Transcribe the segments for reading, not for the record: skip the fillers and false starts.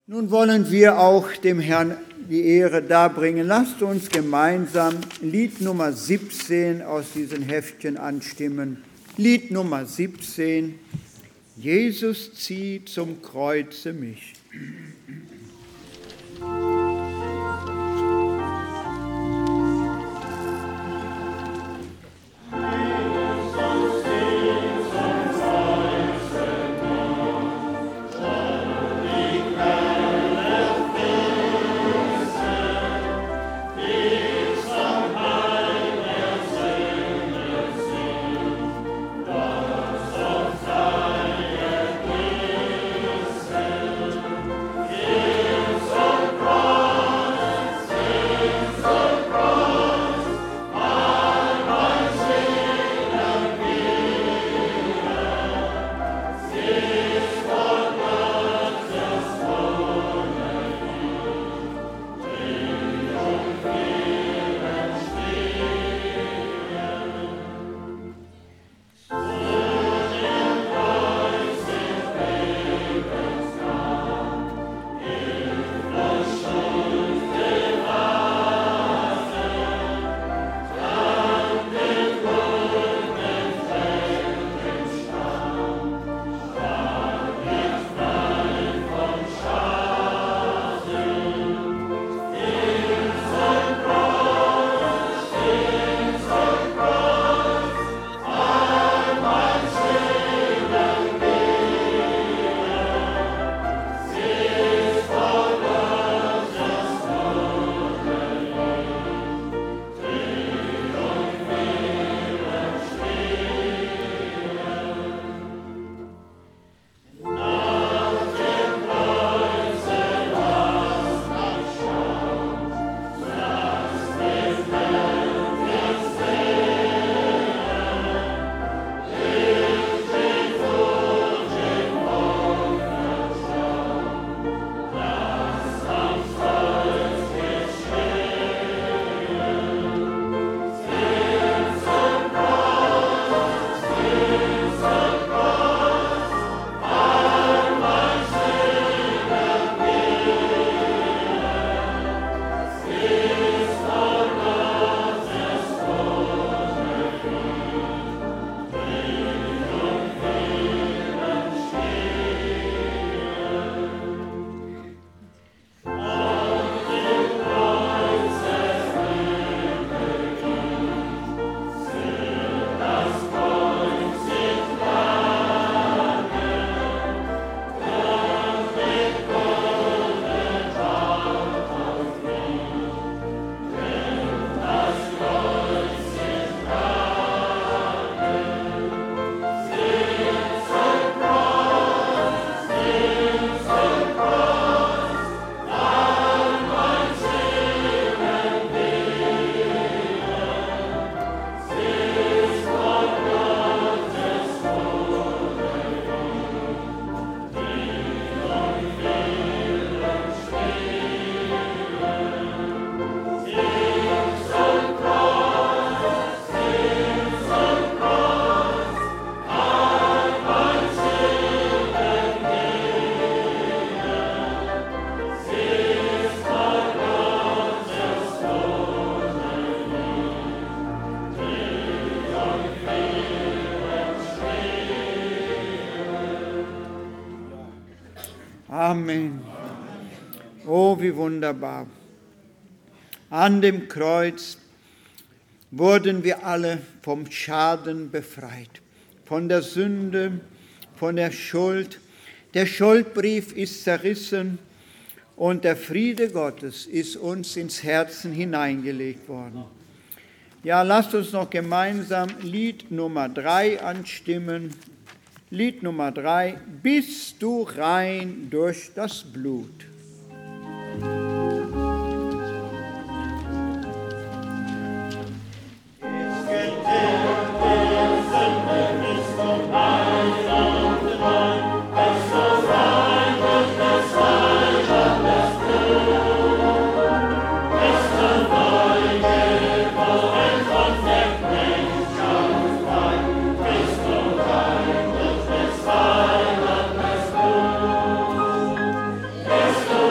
Nun wollen wir auch dem Herrn die Ehre darbringen. Lasst uns gemeinsam Lied Nummer 17 aus diesen Heftchen anstimmen. Lied Nummer 17, Jesus zieht zum Kreuze mich. Amen. Oh, wie wunderbar. An dem Kreuz wurden wir alle vom Schaden befreit, von der Sünde, von der Schuld. Der Schuldbrief ist zerrissen und der Friede Gottes ist uns ins Herzen hineingelegt worden. Ja, lasst uns noch gemeinsam Lied Nummer 3 anstimmen. Lied Nummer 3, bist du rein durch das Blut. Bist du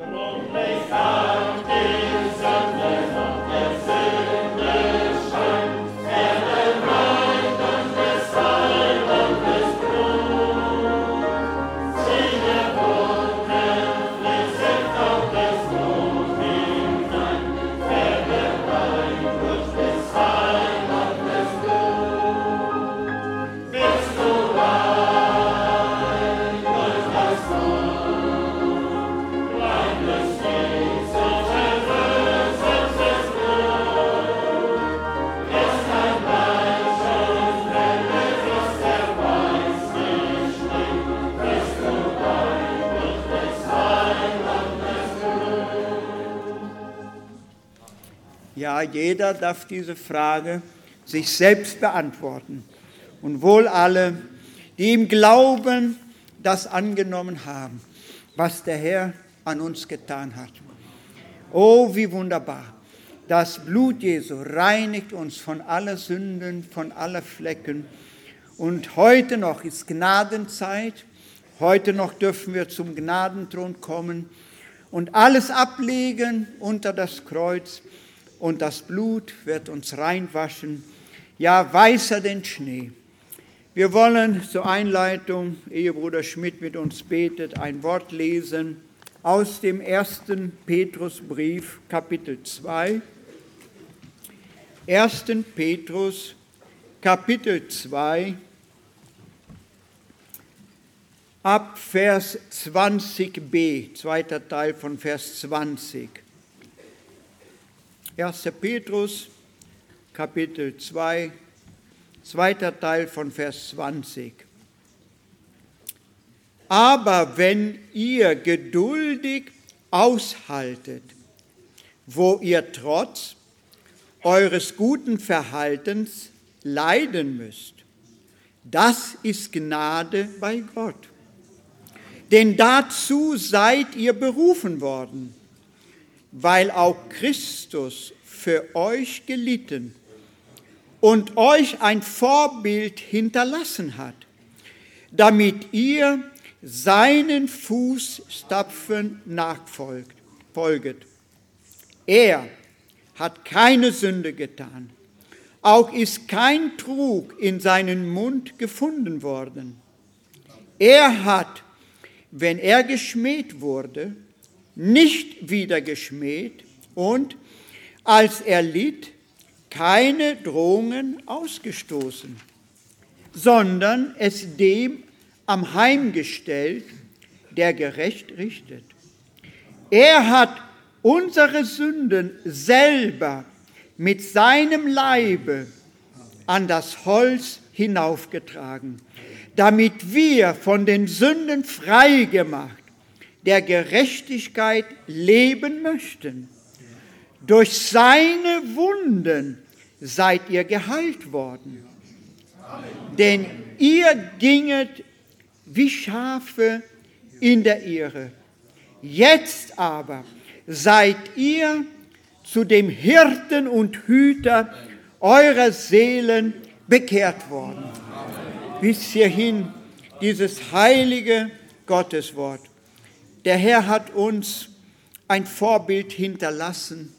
Ja, jeder darf diese Frage sich selbst beantworten. Und wohl alle, die im Glauben das angenommen haben, was der Herr an uns getan hat. Oh, wie wunderbar. Das Blut Jesu reinigt uns von aller Sünden, von aller Flecken. Und heute noch ist Gnadenzeit. Heute noch dürfen wir zum Gnadenthron kommen und alles ablegen unter das Kreuz. Und das Blut wird uns reinwaschen, ja, weißer denn Schnee. Wir wollen zur Einleitung, ehe Bruder Schmidt mit uns betet, ein Wort lesen aus dem 1. Petrusbrief, Kapitel 2. 1. Petrus, Kapitel 2, ab Vers 20b, zweiter Teil von Vers 20. 1. Petrus, Kapitel 2, zweiter Teil von Vers 20. Aber wenn ihr geduldig aushaltet, wo ihr trotz eures guten Verhaltens leiden müsst, das ist Gnade bei Gott. Denn dazu seid ihr berufen worden, weil auch Christus für euch gelitten und euch ein Vorbild hinterlassen hat, damit ihr seinen Fußstapfen nachfolget. Er hat keine Sünde getan, auch ist kein Trug in seinen Mund gefunden worden. Er hat, wenn er geschmäht wurde, nicht wieder geschmäht und, als er litt, keine Drohungen ausgestoßen, sondern es dem am Heim gestellt, der gerecht richtet. Er hat unsere Sünden selber mit seinem Leibe an das Holz hinaufgetragen, damit wir von den Sünden frei gemacht der Gerechtigkeit leben möchten. Durch seine Wunden seid ihr geheilt worden. Amen. Denn ihr ginget wie Schafe in der Irre. Jetzt aber seid ihr zu dem Hirten und Hüter eurer Seelen bekehrt worden. Amen. Bis hierhin dieses heilige Gotteswort. Der Herr hat uns ein Vorbild hinterlassen,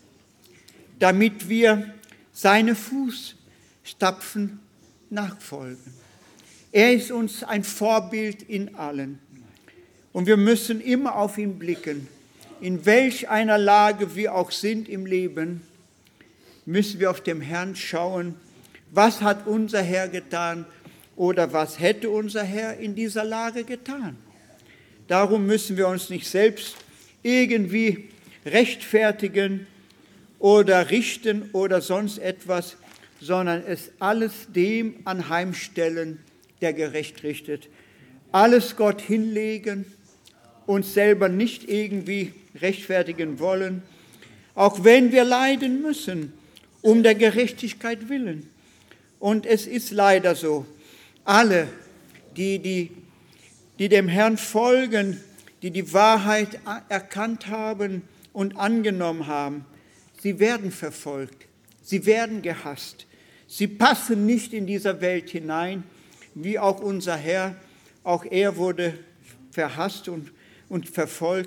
damit wir seine Fußstapfen nachfolgen. Er ist uns ein Vorbild in allen. Und wir müssen immer auf ihn blicken. In welch einer Lage wir auch sind im Leben, müssen wir auf den Herrn schauen. Was hat unser Herr getan oder was hätte unser Herr in dieser Lage getan? Darum müssen wir uns nicht selbst irgendwie rechtfertigen oder richten oder sonst etwas, sondern es alles dem anheimstellen, der gerecht richtet. Alles Gott hinlegen, uns selber nicht irgendwie rechtfertigen wollen, auch wenn wir leiden müssen, um der Gerechtigkeit willen. Und es ist leider so, alle, die dem Herrn folgen, die die Wahrheit erkannt haben und angenommen haben, sie werden verfolgt, sie werden gehasst. Sie passen nicht in dieser Welt hinein, wie auch unser Herr. Auch er wurde verhasst und verfolgt.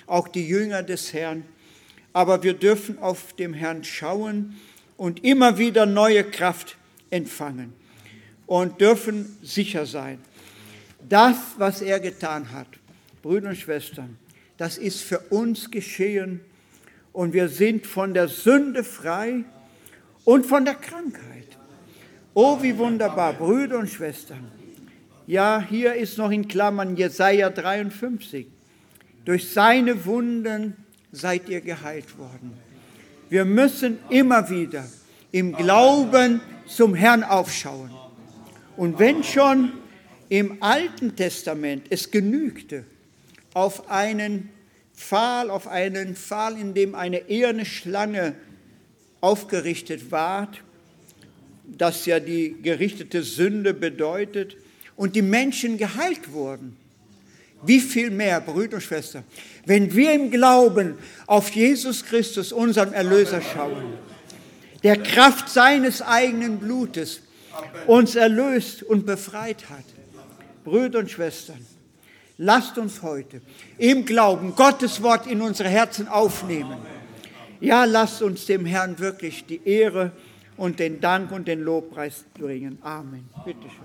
auch die Jünger des Herrn. Aber wir dürfen auf den Herrn schauen und immer wieder neue Kraft empfangen und dürfen sicher sein. Das, was er getan hat, Brüder und Schwestern, das ist für uns geschehen und wir sind von der Sünde frei und von der Krankheit. Oh, wie wunderbar, Brüder und Schwestern. Ja, hier ist noch in Klammern Jesaja 53. Durch seine Wunden seid ihr geheilt worden. Wir müssen immer wieder im Glauben zum Herrn aufschauen. Und wenn schon im Alten Testament es genügte, auf einen Pfahl, in dem eine eherne Schlange aufgerichtet ward, das ja die gerichtete Sünde bedeutet, und die Menschen geheilt wurden. Wie viel mehr, Brüder und Schwestern, wenn wir im Glauben auf Jesus Christus, unseren Erlöser, schauen, der Kraft seines eigenen Blutes uns erlöst und befreit hat. Brüder und Schwestern, lasst uns heute im Glauben Gottes Wort in unsere Herzen aufnehmen. Ja, lasst uns dem Herrn wirklich die Ehre und den Dank und den Lobpreis bringen. Amen. Bitte schön.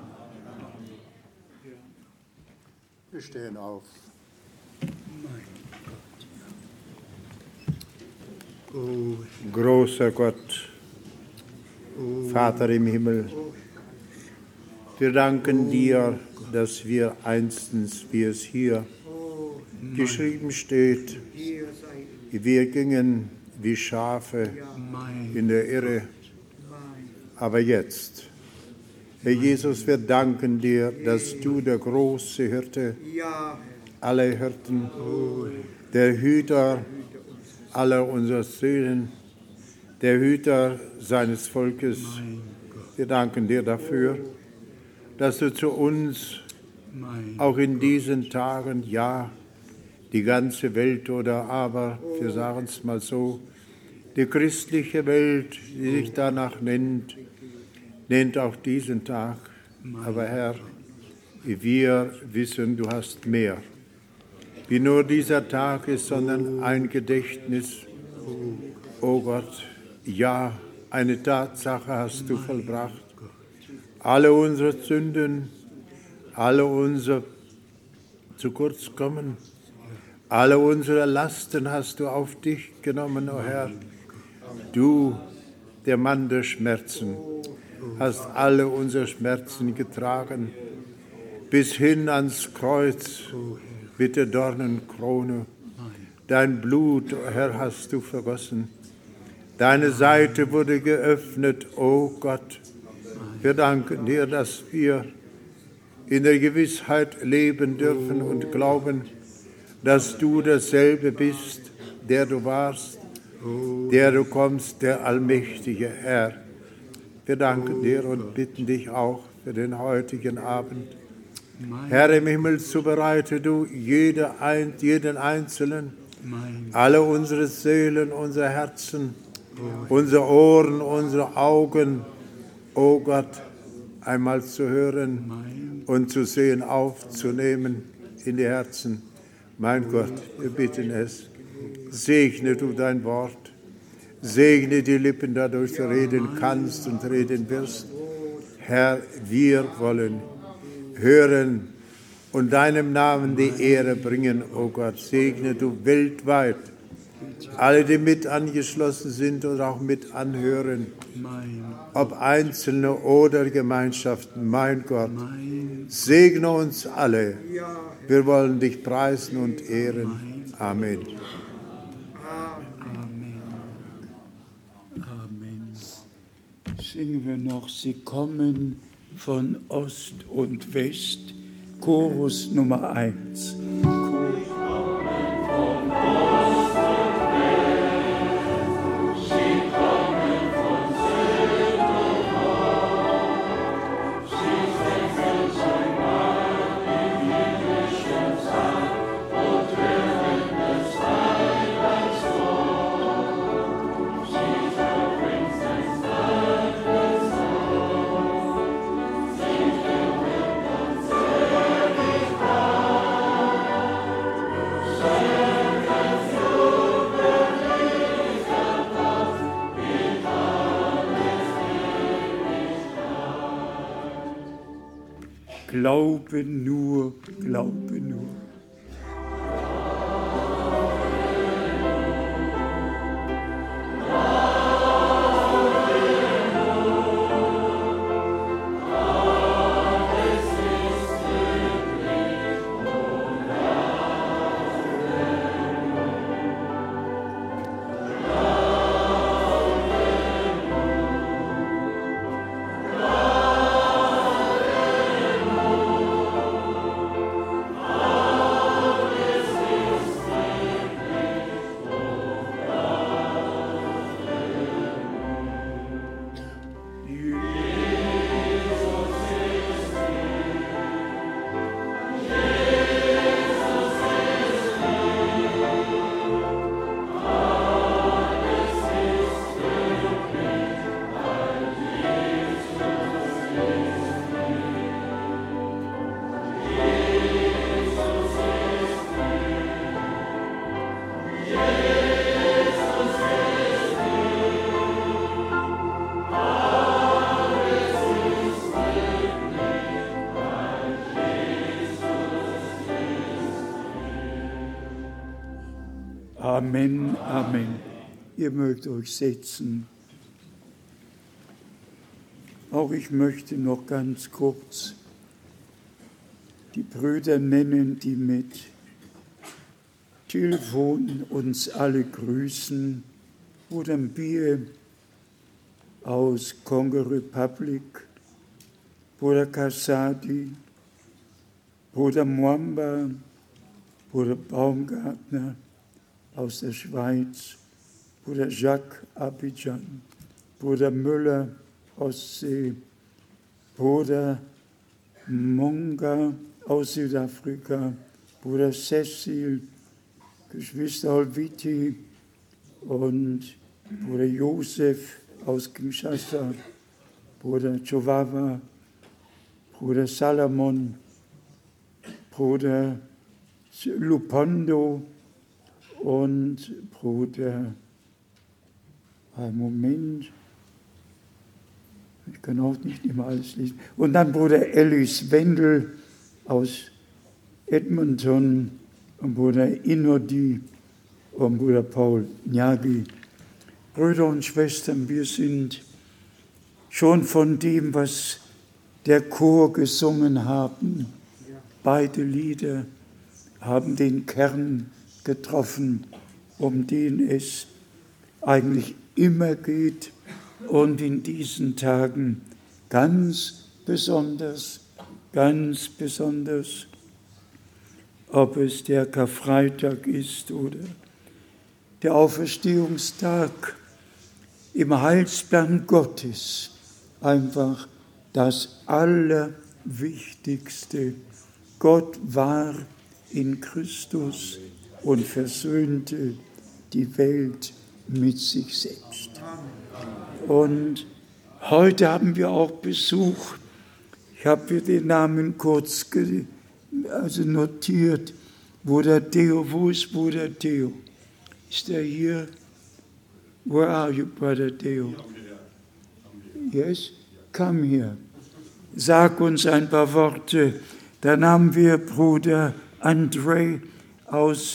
Wir stehen auf. Großer Gott, Vater im Himmel, wir danken dir, dass wir einstens, wie es hier geschrieben steht, wir gingen wie Schafe in der Irre, aber jetzt, Herr Jesus, wir danken dir, dass du der große Hirte aller Hirten, der Hüter aller unserer Seelen, der Hüter seines Volkes, wir danken dir dafür, dass du zu uns auch in diesen Tagen, ja, die ganze Welt oder aber, wir sagen es mal so, die christliche Welt, die sich danach nennt auch diesen Tag. Aber Herr, wir wissen, du hast mehr. Wie nur dieser Tag ist, sondern ein Gedächtnis. Oh Gott, ja, eine Tatsache hast du vollbracht. Alle unsere Sünden, alle unser zu kurz kommen, alle unsere Lasten hast du auf dich genommen, o Herr. Du, der Mann der Schmerzen, hast alle unsere Schmerzen getragen, bis hin ans Kreuz mit der Dornenkrone. Dein Blut, o Herr, hast du vergossen. Deine Seite wurde geöffnet, o Gott. Wir danken dir, dass wir in der Gewissheit leben dürfen und glauben, dass du derselbe bist, der du warst, der du kommst, der allmächtige Herr. Wir danken dir und bitten dich auch für den heutigen Abend. Herr im Himmel, zubereite du jeden Einzelnen, alle unsere Seelen, unsere Herzen, unsere Ohren, unsere Augen, o Gott, einmal zu hören und zu sehen, aufzunehmen in die Herzen. Mein Gott, wir bitten es, segne du dein Wort, segne die Lippen, dadurch du reden kannst und reden wirst. Herr, wir wollen hören und deinem Namen die Ehre bringen, o Gott. Segne du weltweit alle, die mit angeschlossen sind oder auch mit anhören, ob Einzelne oder Gemeinschaften. Mein Gott, segne uns alle. Wir wollen dich preisen und ehren. Amen. Singen wir noch, sie kommen von Ost und West, Chorus Nummer 1. glaube nur, glaube nur. Amen, Amen. Ihr mögt euch setzen. Auch ich möchte noch ganz kurz die Brüder nennen, die mit Telefon uns alle grüßen. Bruder Mbie aus Kongo Republic, Bruder Kasadi, Bruder Mwamba, Bruder Baumgartner aus der Schweiz, Bruder Jacques Abidjan, Bruder Müller Ostsee, Bruder Monga aus Südafrika, Bruder Cecil, Geschwister Holviti und Bruder Josef aus Kinshasa, Bruder Jovawa, Bruder Salomon, Bruder Lupondo und Bruder, Moment, ich kann auch nicht immer alles lesen, und dann Bruder Ellis Wendel aus Edmonton und Bruder Inodi und Bruder Paul Nyagi. Brüder und Schwestern, wir sind schon von dem, was der Chor gesungen haben, beide Lieder haben den Kern getroffen, um den es eigentlich immer geht und in diesen Tagen ganz besonders, ob es der Karfreitag ist oder der Auferstehungstag, im Heilsplan Gottes einfach das Allerwichtigste. Gott war in Christus und versöhnte die Welt mit sich selbst. Und heute haben wir auch Besuch. Ich habe mir den Namen kurz notiert. Bruder Theo, wo ist Bruder Theo? Ist er hier? Where are you, Brother Theo? Yes? Come here. Sag uns ein paar Worte. Dann haben wir Bruder André aus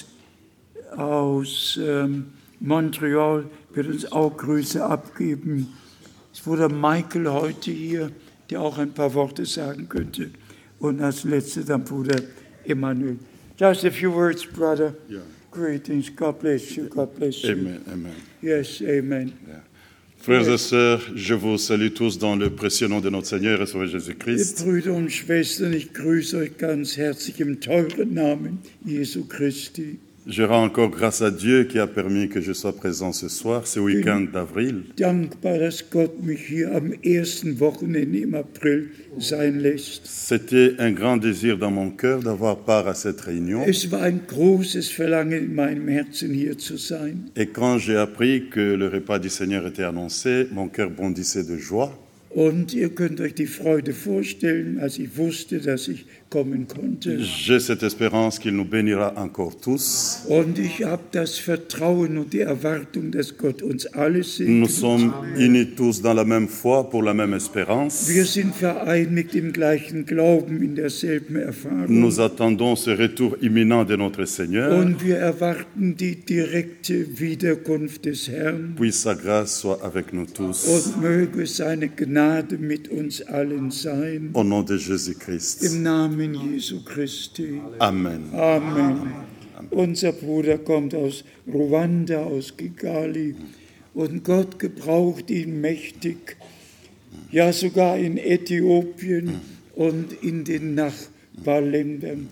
Montreal, wird uns auch Grüße abgeben. Es wurde Michael heute hier, der auch ein paar Worte sagen könnte. Und als letzter dann Bruder Emmanuel. Just a few words, brother. Yeah. Greetings. God bless you. God bless you. Amen. Amen. Yes, amen. Yeah. Frères et sœurs, je vous salue tous dans le précieux nom de notre Seigneur et Sauveur Jésus-Christ. Brüder und Schwestern, ich grüße euch ganz herzlich im teuren Namen Jesu Christi. Je rends encore grâce à Dieu qui a permis que je sois présent ce soir, ce week-end d'avril. Dankbar, dass Gott mich hier am ersten Wochenende im April sein lässt. C'était un grand désir dans mon cœur d'avoir part à cette réunion. Es war ein großes Verlangen in meinem Herzen, hier zu sein. Et quand j'ai appris que le repas du Seigneur était annoncé, mon cœur bondissait de joie. Und ihr könnt euch die Freude vorstellen, als ich wusste, dass ich kommen konnte. J'ai cette espérance qu'il nous bénira encore tous. Und ich habe das Vertrauen und die Erwartung, dass Gott uns alle Nous segnet. sommes unis tous dans la même foi, pour la même espérance. Wir sind vereinigt im gleichen Glauben, in derselben Erfahrung. Nous attendons ce retour imminent de notre Seigneur. Und wir erwarten die direkte Wiederkunft des Herrn. Puis sa grâce soit avec nous tous. Und möge seine Gnade mit uns allen sein. Au nom de Jésus-Christ. Im Namen Jesu Christi. Amen. Amen. Unser Bruder kommt aus Ruanda, aus Kigali. Und Gott gebraucht ihn mächtig. Ja, sogar in Äthiopien und in den Nachbarländern.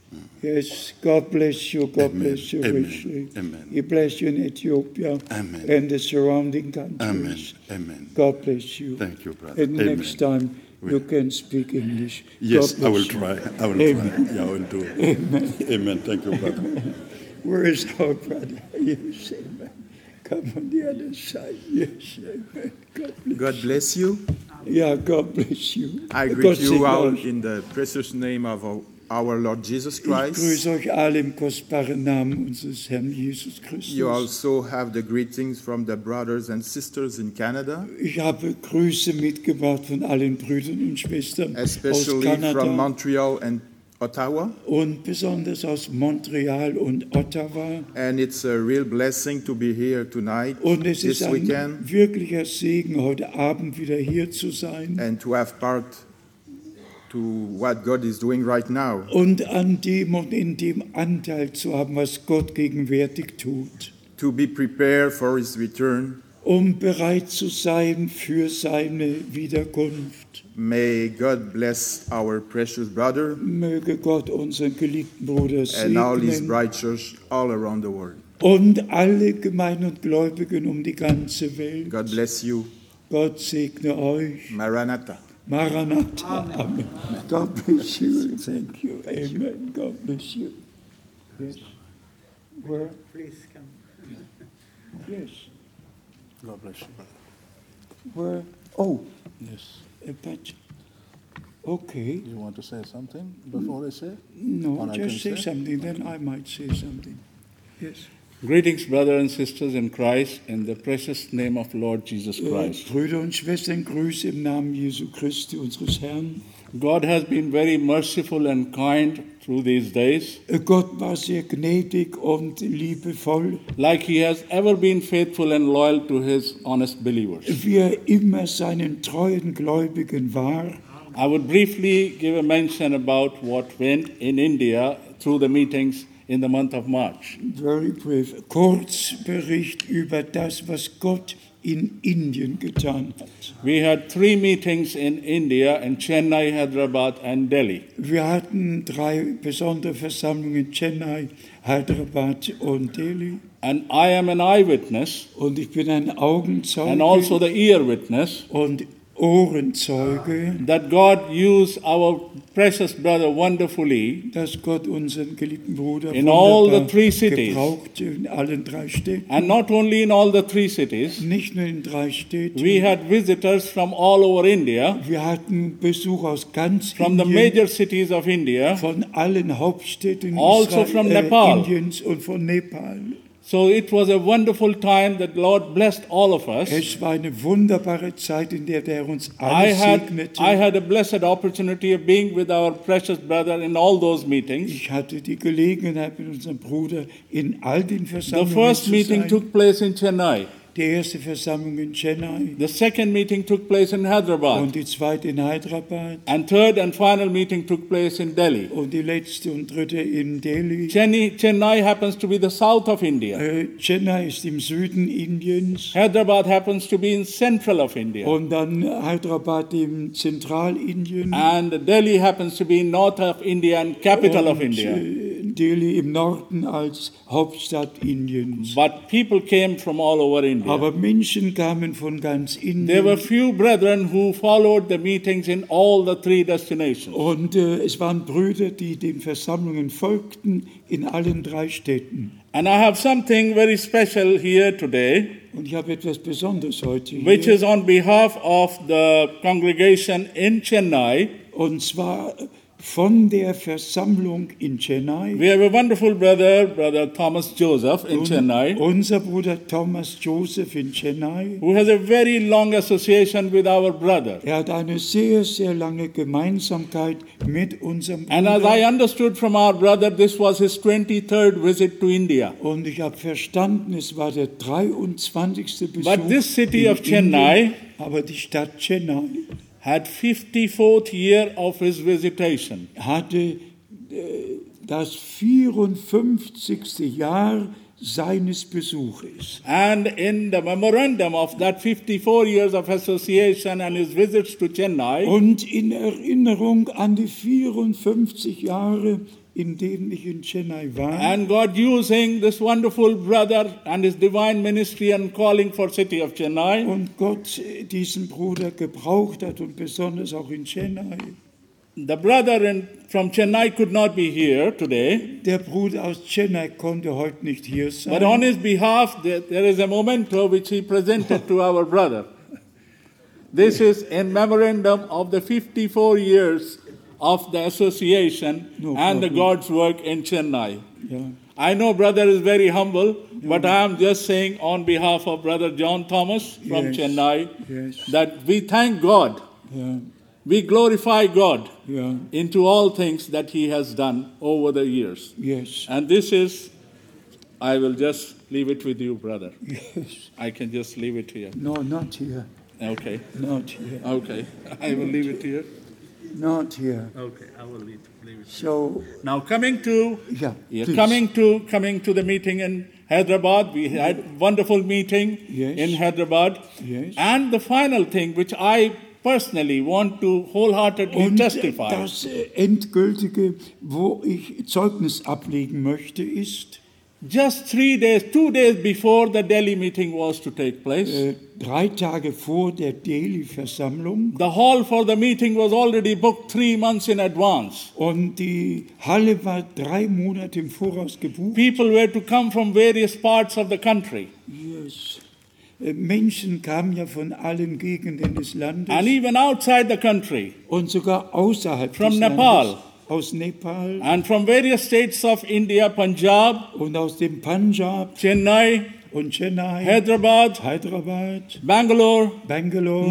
Yes, God bless you Amen. richly. Amen. He bless you in Ethiopia Amen. and the surrounding Amen. countries. Amen. God bless you. Thank you, brother. And Amen. next time you can speak English. Yes, God I will bless you. try. I will Amen. try. Yeah, I will do it. Amen. Thank you, brother. Where is our brother? Yes, amen. Come on the other side. Yes, amen. God bless you. Yeah, God bless you. I Gott greet you segne all euch. in the precious name of our Lord Jesus Ich Christ. grüße euch alle im kostbaren Namen unseres Herrn Jesus Christus. You also have the greetings from the brothers and sisters in Canada, Ich habe Grüße mitgebracht von allen Brüdern und Schwestern aus especially from Kanada Montreal and Ottawa. und besonders aus Montreal und Ottawa. And it's a real blessing to be here tonight, Und es this ist ein weekend, wirklicher Segen, heute Abend wieder hier zu sein and to have part to what God is doing right now. und an dem und in dem Anteil zu haben, was Gott gegenwärtig tut, To be prepared for His return. um bereit zu sein für seine Wiederkunft. May God bless our precious brother Möge Gott unseren geliebten Bruder and all His segnen bright church all around the world. und alle Gemeinden und Gläubigen um die ganze Welt. God bless you. Gott segne euch. Maranatha. Maranatha. Amen. God bless you. Thank you. Amen. God bless you. Yes. Where? Please come. Yes. God bless you, brother. Where? Oh, Yes. but okay. You want to say something before I say? No, Or I just say can say? something, then I might say something. Yes. Greetings, brothers and sisters in Christ, in the precious name of Lord Jesus Christ. Brüder und Schwestern, Grüße im Namen Jesu Christi, unseres Herrn. God has been very merciful and kind through these days, Gott war sehr gnädig und liebevoll, like He has ever been faithful and loyal to His honest believers. wie er immer seinen treuen Gläubigen war. I would briefly give a mention about what went in India through the meetings in the month of March. Very brief. Kurzbericht über das, was Gott in Indien getan hat. We had 3 meetings in India, in Chennai, Hyderabad, and Delhi. Wir hatten 3 besondere Versammlungen in Chennai, Hyderabad und Delhi. And I am an eyewitness Und ich bin ein Augenzeuge and also the ear witness und Ohrenzeuge, that God used our precious brother wonderfully dass Gott unseren geliebten Bruder In all the wunderbar 3 cities. gebrauchte in allen 3 Städten. And not only in all the 3 cities, Nicht nur in 3 Städten. we had visitors from all over India, Wir hatten Besuch aus ganz from the Indien, major cities of India. von allen Hauptstädten Also from Nepal. Indiens und von Nepal. So it was a wonderful time that Lord blessed all of us. Es war eine wunderbare Zeit, in der der uns alle I segnete. had a blessed opportunity of being with our precious brother in all those meetings. Ich hatte die Gelegenheit, mit unserem Bruder in all den The Versammlungen first zu meeting sein. took place in Chennai. Die erste Versammlung in Chennai The second meeting took place in Hyderabad. und die zweite in Hyderabad And third and final meeting took place in Delhi. und die letzte und dritte in Delhi. Chennai happens to be the south of India. Chennai ist im Süden Indiens Hyderabad happens to be in central of India. und dann Hyderabad im Zentralindien. And Delhi happens to be in north of India and capital of India. Delhi im Norden als Hauptstadt Indiens. But people came from all over India. Aber Menschen kamen von ganz There were Indien. few brethren who followed the meetings in all the three destinations. Und es waren Brüder, die den Versammlungen folgten in allen 3 Städten. And I have something very special here today, Und ich habe etwas Besonderes heute which hier. is on behalf of the congregation in Chennai. Und zwar von der Versammlung in Chennai. We have a wonderful brother, Brother Thomas Joseph in Chennai, Unser Bruder Thomas Joseph in Chennai. who has a very long association with our brother. Er hat eine sehr, sehr lange Gemeinsamkeit mit unserem And as I Bruder. understood from our brother, this was his 23rd visit to India. Und ich habe verstanden, es war der 23. Besuch But this city in of Chennai Indien, aber die Stadt Chennai had 54th year of his visitation. hatte das 54. Jahr seines Besuches. And in the memorandum of that 54 years of association and his visits to Chennai, Und in Erinnerung an die 54 Jahre, in denen ich in Chennai war, and God using this wonderful brother and his divine ministry and calling for city of Chennai, und Gott diesen Bruder gebraucht hat und besonders auch in Chennai. the brother from Chennai could not be here today, Der Bruder aus Chennai konnte heute nicht hier but on sein. his behalf there is a memento which he presented to our brother. This is in memorandum of the 54 years of the association No and the problem. God's work in Chennai. Ja. I know brother is very humble, but I am just saying on behalf of brother John Thomas from Yes. Chennai Yes. that we thank God, Ja. we glorify God Ja. into all things that he has done over the years. Yes. And this is, I will just leave it with you, brother. Yes. I can just leave it here. No, not here. Okay, Not here. okay. I will leave it here. Not here. Okay, I will leave it. So, Now coming to yeah, Yeah, please. coming to the meeting in Hyderabad, we had wonderful meeting Yes. in Hyderabad. Yes. And the final thing, which I personally want to wholeheartedly Und testify, das Endgültige, wo ich Zeugnis ablegen möchte, ist, just 2 days before the Delhi meeting was to take place, 3 Tage vor der Delhi-Versammlung, the hall for the meeting was already booked 3 months in advance. und die Halle war 3 Monate im Voraus gebucht. People were to come from various parts of the country. Yes. Menschen kamen ja von allen Gegenden des Landes And even outside the country, und sogar außerhalb From des Nepal. Landes, aus Nepal and from various states of India, Punjab, und aus dem Punjab Chennai, und Chennai, Hyderabad, Hyderabad, Bangalore, Bangalore,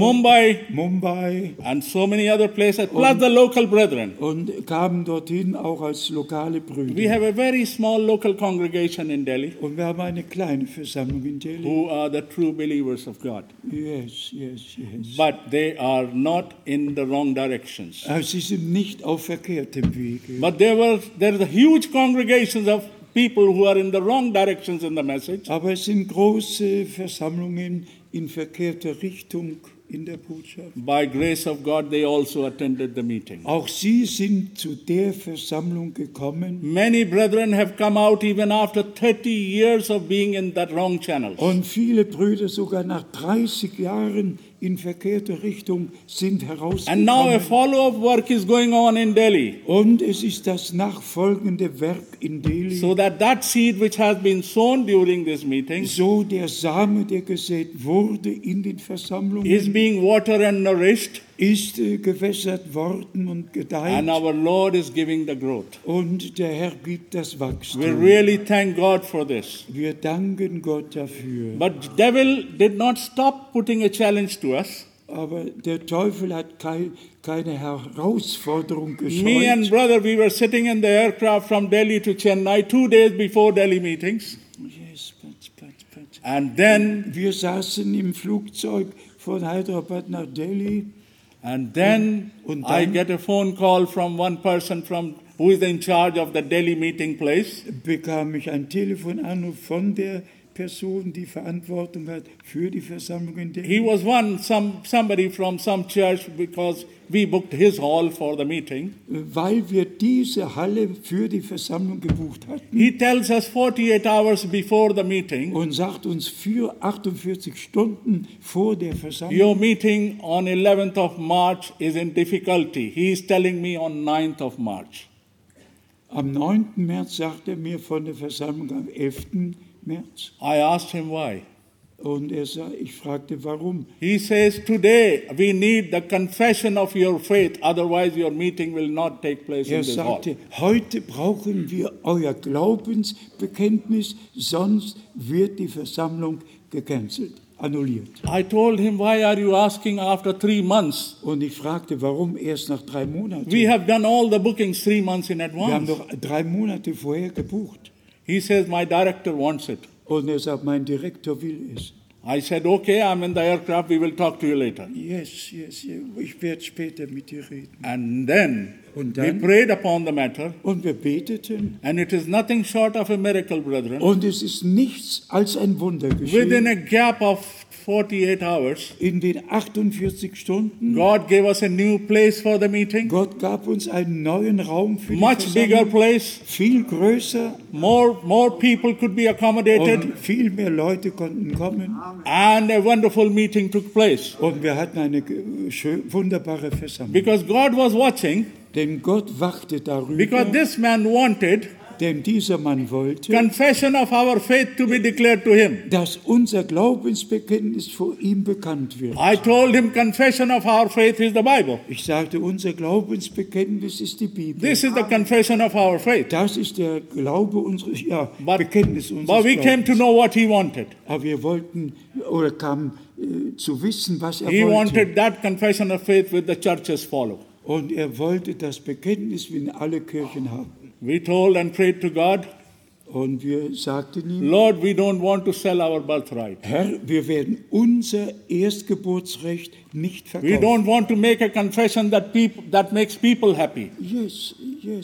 Mumbai, and so many other places, plus the local brethren. und kamen dorthin auch als lokale Brüder. We have a very small local congregation in Delhi Und wir haben eine kleine Versammlung in Delhi. who are the true believers of God. Yes, yes, yes. But they are not in the wrong directions. Aber sie sind nicht auf verkehrtem Wege. But there are huge congregations of people who are in the wrong directions in the message. Aber es sind große Versammlungen in verkehrter Richtung in der Botschaft. By grace of God, they also attended the meeting. Auch sie sind zu der Versammlung gekommen. Many brethren have come out even after 30 years of being in that wrong channels. Und viele Brüder sogar nach 30 Jahren in verkehrter Richtung sind And now a herausgekommen. follow-up work is going on in Delhi, Und es ist das nachfolgende Werk in Delhi. so that seed which has been sown during this meeting So der Same, der gesät wurde in den is Versammlungen, being watered and nourished, ist gewässert worden und gedeiht. and our Lord is giving the growth. Und der Herr gibt das We Wachstum. really thank God for this. Wir danken Gott dafür. But devil did not stop putting a challenge to us. Aber der Teufel hat keine Herausforderung Me and gescheut. brother, we were sitting in the aircraft from Delhi to Chennai 2 days before Delhi meetings. Yes, but. And then Wir saßen im Flugzeug von Hyderabad nach Delhi. And then Und I dann get a phone call from one person who is in charge of the Delhi meeting place. bekam ich einen Telefonanruf von der Person, die Verantwortung hat für die Versammlung in der He was somebody from some church because we booked his hall for the meeting. weil wir diese Halle für die Versammlung gebucht hatten. He tells us 48 hours before the meeting, Und sagt uns für 48 Stunden vor der Versammlung, your meeting on 11th of March is in difficulty. He is telling me on 9th of March. am 9. März sagt er mir von der Versammlung am 11. März. I asked him why. Und ich fragte, warum? He says, today we need the confession of your faith, otherwise your meeting will not take place in Er this hall. sagte, heute brauchen wir euer Glaubensbekenntnis, sonst wird die Versammlung gecancelt, annulliert. I told him, why are you asking after 3 months? Und ich fragte, warum erst nach 3 Monaten? We have done all the bookings 3 months in Wir haben advance. doch 3 Monate vorher gebucht. He says, my director wants it. Und er sagt, mein Direktor will es. I said, okay, I'm in the aircraft, we will talk to you later. Yes, ich werde später mit dir reden. And then Und we dann? prayed upon the matter, Und wir beteten. and it is nothing short of a miracle, brethren. Und es ist nichts als ein Wunder Within geschehen. a gap of 48 hours, In den 48 Stunden, God gave us a new place for the meeting, Gott gab uns einen neuen Raum für die much bigger Versammlung, place, viel größer more people could be accommodated, und viel mehr Leute konnten kommen. and a wonderful meeting took place. Und wir hatten eine wunderbare Versammlung. Because God was watching, Denn Gott wachte because darüber, this man wanted denn dieser Mann wollte, confession of our faith to be declared to him. dass unser Glaubensbekenntnis vor ihm bekannt wird. I told him confession of our faith is the Bible. Ich sagte, unser Glaubensbekenntnis ist die Bibel. This is the confession of our faith. Das ist der Glaube unseres, But- Bekenntnis unseres But we came to Glaubens. know what he wanted. Aber wir wollten oder kamen zu wissen, was er He wollte. wanted that confession of faith with the churches follow. Und er wollte das Bekenntnis, wie alle Kirchen haben. We told and prayed to God, Und wir sagten ihm, Lord, we don't want to sell our birthright. Herr, wir werden unser Erstgeburtsrecht nicht We verkaufen. don't want to make a confession that makes people happy. Yes.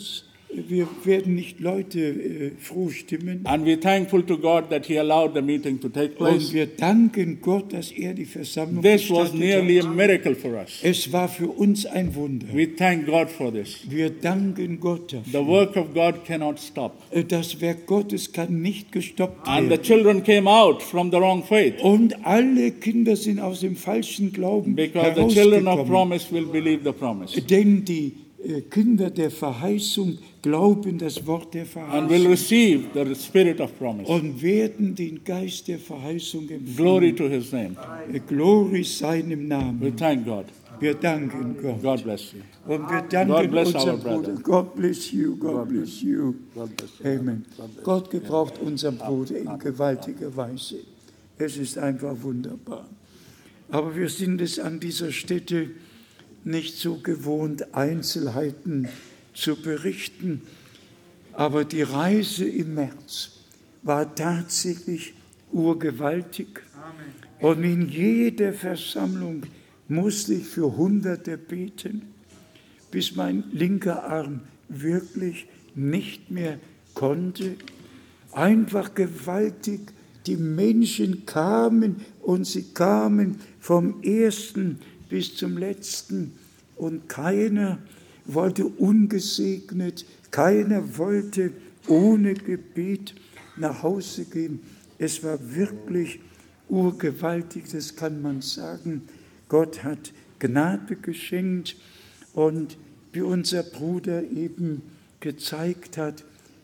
Wir werden nicht Leute froh stimmen. And we're thankful to God that he allowed the meeting to take Und place. wir danken Gott, dass er die Versammlung This was gestattet nearly a hat. miracle for us. Es war für uns ein Wunder. We thank God for this. Wir danken Gott The dafür. work of God cannot stop. Das Werk Gottes kann nicht gestoppt And the werden. children came out from the wrong faith Und alle Kinder sind aus dem falschen Glauben because the children of herausgekommen. promise will believe the promise Denn die Kinder der Verheißung glauben das Wort der and will Verheißung receive the spirit of promise. und werden den Geist der Verheißung Glory empfangen. to his name. Glory seinem We Namen. thank God. Wir danken Gott. God bless you. Und wir God danken bless unserem our brother. Bruder. God bless you, God bless you. God bless you. Amen. Gott gebraucht unseren Bruder in gewaltiger Weise. Es ist einfach wunderbar. Aber wir sind es an dieser Stätte nicht so gewohnt, Einzelheiten zu berichten. Aber die Reise im März war tatsächlich urgewaltig. Und in jeder Versammlung musste ich für Hunderte beten, bis mein linker Arm wirklich nicht mehr konnte. Einfach gewaltig. Die Menschen kamen und sie kamen vom ersten bis zum letzten. Und keiner wollte ungesegnet, keiner wollte ohne Gebet nach Hause gehen. Es war wirklich urgewaltig, das kann man sagen. Gott hat Gnade geschenkt und wie unser Bruder eben gezeigt hat,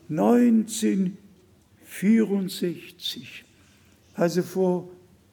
1964, also vor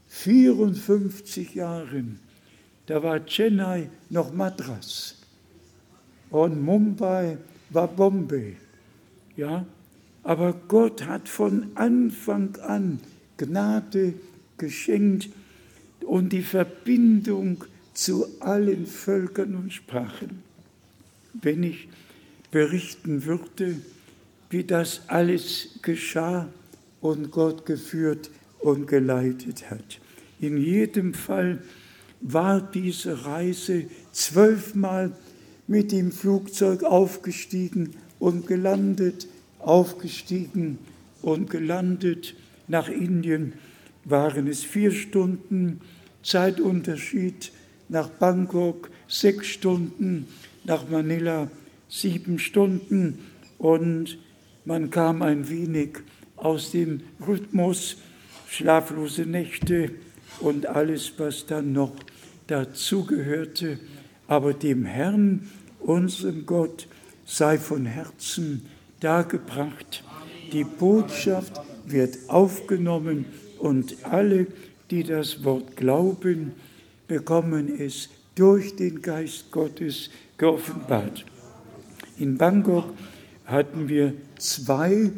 54 Jahren, da war Chennai noch Madras und Mumbai war Bombay. Ja? Aber Gott hat von Anfang an Gnade geschenkt und die Verbindung zu allen Völkern und Sprachen. Wenn ich berichten würde, wie das alles geschah und Gott geführt und geleitet hat. In jedem Fall war diese Reise 12-mal mit dem Flugzeug aufgestiegen und gelandet, aufgestiegen und gelandet. nach Indien waren es 4 Stunden, Zeitunterschied nach Bangkok 6 Stunden, nach Manila 7 Stunden und man kam ein wenig aus dem Rhythmus, schlaflose Nächte und alles, was dann noch dazugehörte. Aber dem Herrn, unserem Gott, sei von Herzen dargebracht. Die Botschaft wird aufgenommen und alle, die das Wort glauben, bekommen es durch den Geist Gottes geoffenbart. In Bangkok hatten wir zwei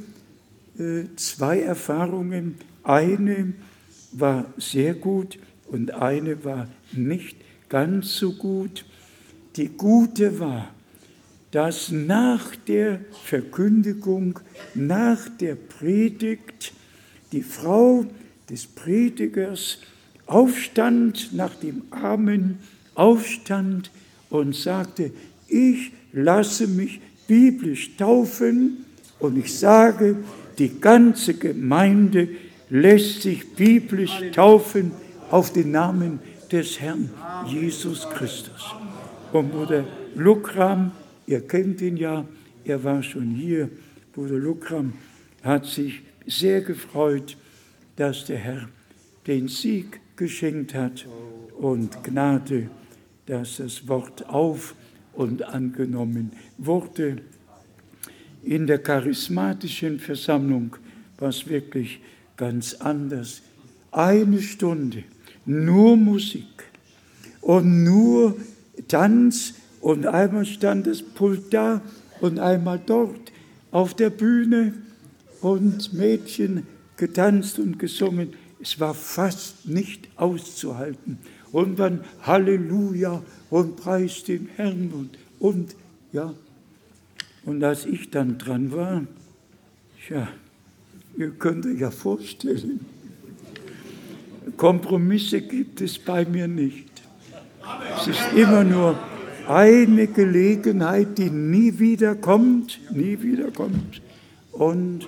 Erfahrungen. Eine war sehr gut und eine war nicht ganz so gut. Die gute war, dass nach der Verkündigung, nach der Predigt, die Frau des Predigers aufstand, nach dem Amen aufstand und sagte, ich lasse mich biblisch taufen und ich sage, die ganze Gemeinde lässt sich biblisch taufen auf den Namen des Herrn Jesus Christus. Und Bruder Lukram, ihr kennt ihn ja, er war schon hier, Bruder Lukram hat sich sehr gefreut, dass der Herr den Sieg geschenkt hat und Gnade, dass das Wort auf und angenommen wurde. In der charismatischen Versammlung war es wirklich ganz anders. 1 Stunde, nur Musik und nur Tanz und einmal stand das Pult da und einmal dort auf der Bühne und Mädchen getanzt und gesungen. Es war fast nicht auszuhalten. Und dann Halleluja und Preis den Herrn und ja. Und als ich dann dran war, ja, ihr könnt euch ja vorstellen, Kompromisse gibt es bei mir nicht. Es ist immer nur eine Gelegenheit, die nie wieder kommt. Und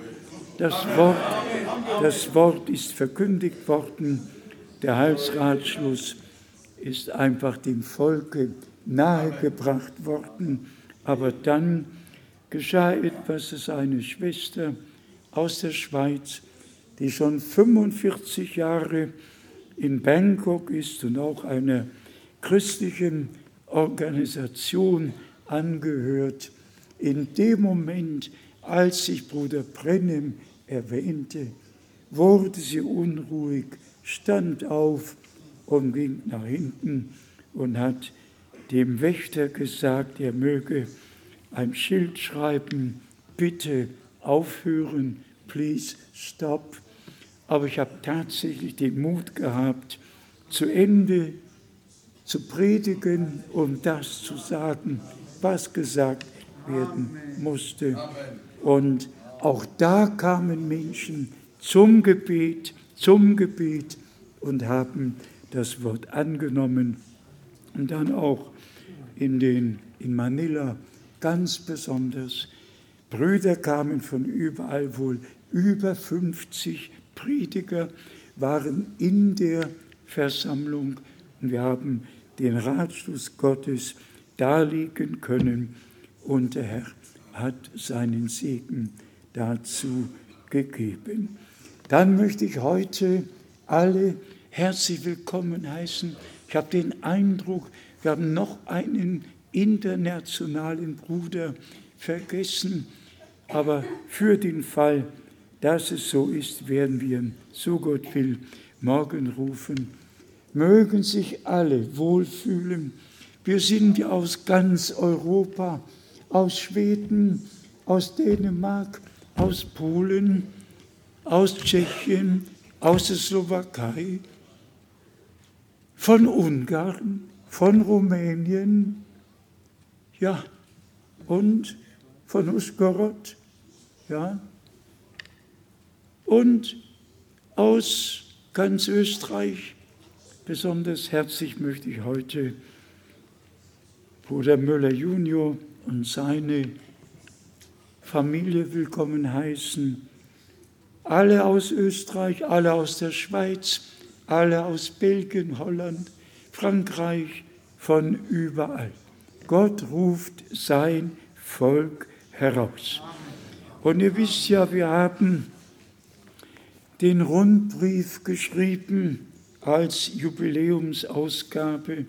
das Wort ist verkündigt worden. Der Heilsratschluss ist einfach dem Volke nahegebracht worden. Aber dann geschah etwas, dass eine Schwester aus der Schweiz, die schon 45 Jahre in Bangkok ist und auch einer christlichen Organisation angehört, in dem Moment, als sich Bruder Brennem erwähnte, wurde sie unruhig, stand auf und ging nach hinten und hat dem Wächter gesagt, er möge ein Schild schreiben, bitte aufhören, please stop. Aber ich habe tatsächlich den Mut gehabt, zu Ende zu predigen und das zu sagen, was gesagt werden musste. Und auch da kamen Menschen zum Gebet und haben das Wort angenommen. Und dann auch in Manila ganz besonders. Brüder kamen von überall, wohl über 50 Prediger waren in der Versammlung und wir haben den Ratschluss Gottes darlegen können und der Herr hat seinen Segen dazu gegeben. Dann möchte ich heute alle herzlich willkommen heißen. Ich habe den Eindruck, wir haben noch einen internationalen Bruder vergessen, aber für den Fall, dass es so ist, werden wir, so Gott will, morgen rufen. Mögen sich alle wohlfühlen. Wir sind ja aus ganz Europa, aus Schweden, aus Dänemark, aus Polen, aus Tschechien, aus der Slowakei, von Ungarn, von Rumänien, ja, und von Uschgorod, ja, und aus ganz Österreich. Besonders herzlich möchte ich heute Bruder Müller Junior und seine Familie willkommen heißen alle aus Österreich, alle aus der Schweiz, alle aus Belgien, Holland, Frankreich, von überall. Gott ruft sein Volk heraus. Und ihr wisst ja, wir haben den Rundbrief geschrieben als Jubiläumsausgabe.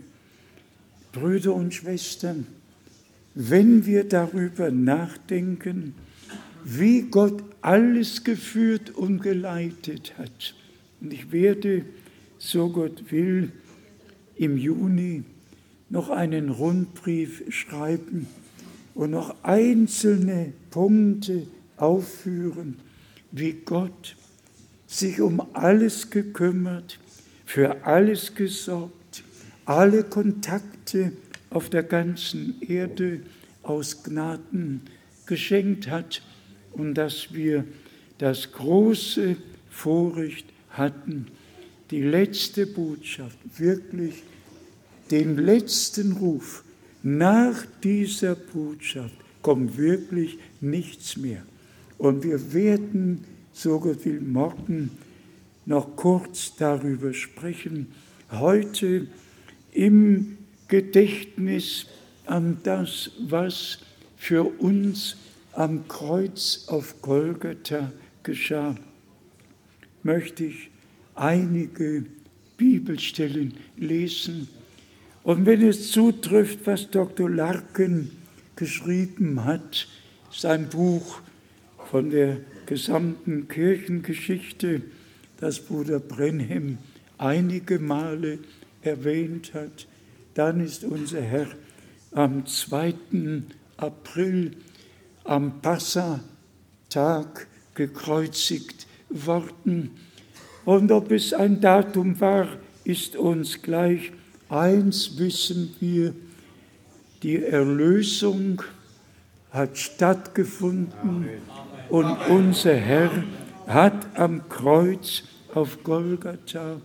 Brüder und Schwestern, wenn wir darüber nachdenken, wie Gott alles geführt und geleitet hat, und ich werde, so Gott will, im Juni noch einen Rundbrief schreiben und noch einzelne Punkte aufführen, wie Gott sich um alles gekümmert, für alles gesorgt, alle Kontakte auf der ganzen Erde aus Gnaden geschenkt hat und dass wir das große Vorrecht hatten, die letzte Botschaft, wirklich den letzten Ruf. Nach dieser Botschaft kommt wirklich nichts mehr. Und wir werden, so Gott will, morgen noch kurz darüber sprechen. Heute im Gedächtnis an das, was für uns am Kreuz auf Golgatha geschah, möchte ich einige Bibelstellen lesen. Und wenn es zutrifft, was Dr. Larkin geschrieben hat, sein Buch von der gesamten Kirchengeschichte, das Bruder Brenhem einige Male erwähnt hat, dann ist unser Herr am 2. April am Passatag gekreuzigt worden. Und ob es ein Datum war, ist uns gleich. Eins wissen wir, die Erlösung hat stattgefunden und unser Herr hat am Kreuz auf Golgatha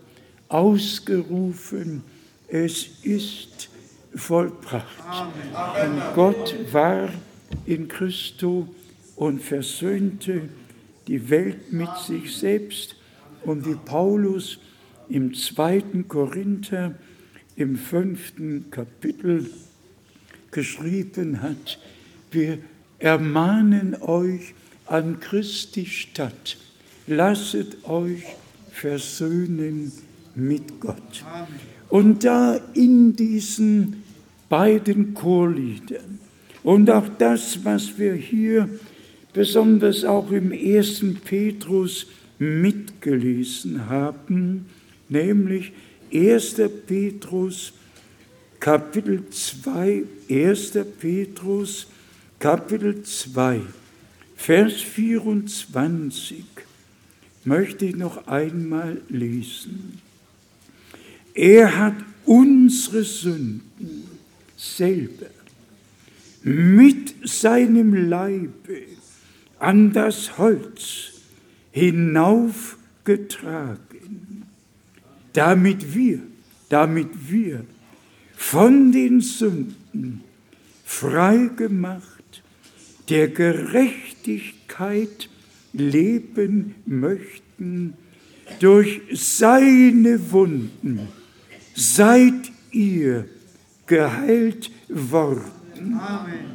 ausgerufen, es ist vollbracht. Und Gott war in Christo und versöhnte die Welt mit sich selbst. Und wie Paulus im 2. Korinther im 5. Kapitel geschrieben hat, wir ermahnen euch an Christi statt, lasset euch versöhnen mit Gott. Und da in diesen beiden Chorliedern und auch das, was wir hier besonders auch im 1. Petrus mitgelesen haben, nämlich 1. Petrus, Kapitel 2, 1. Petrus, Kapitel 2, Vers 24, möchte ich noch einmal lesen. Er hat unsere Sünden selber mit seinem Leibe an das Holz hinaufgetragen, damit wir von den Sünden frei gemacht, der Gerechtigkeit leben möchten. Durch seine Wunden seid ihr geheilt worden. Amen.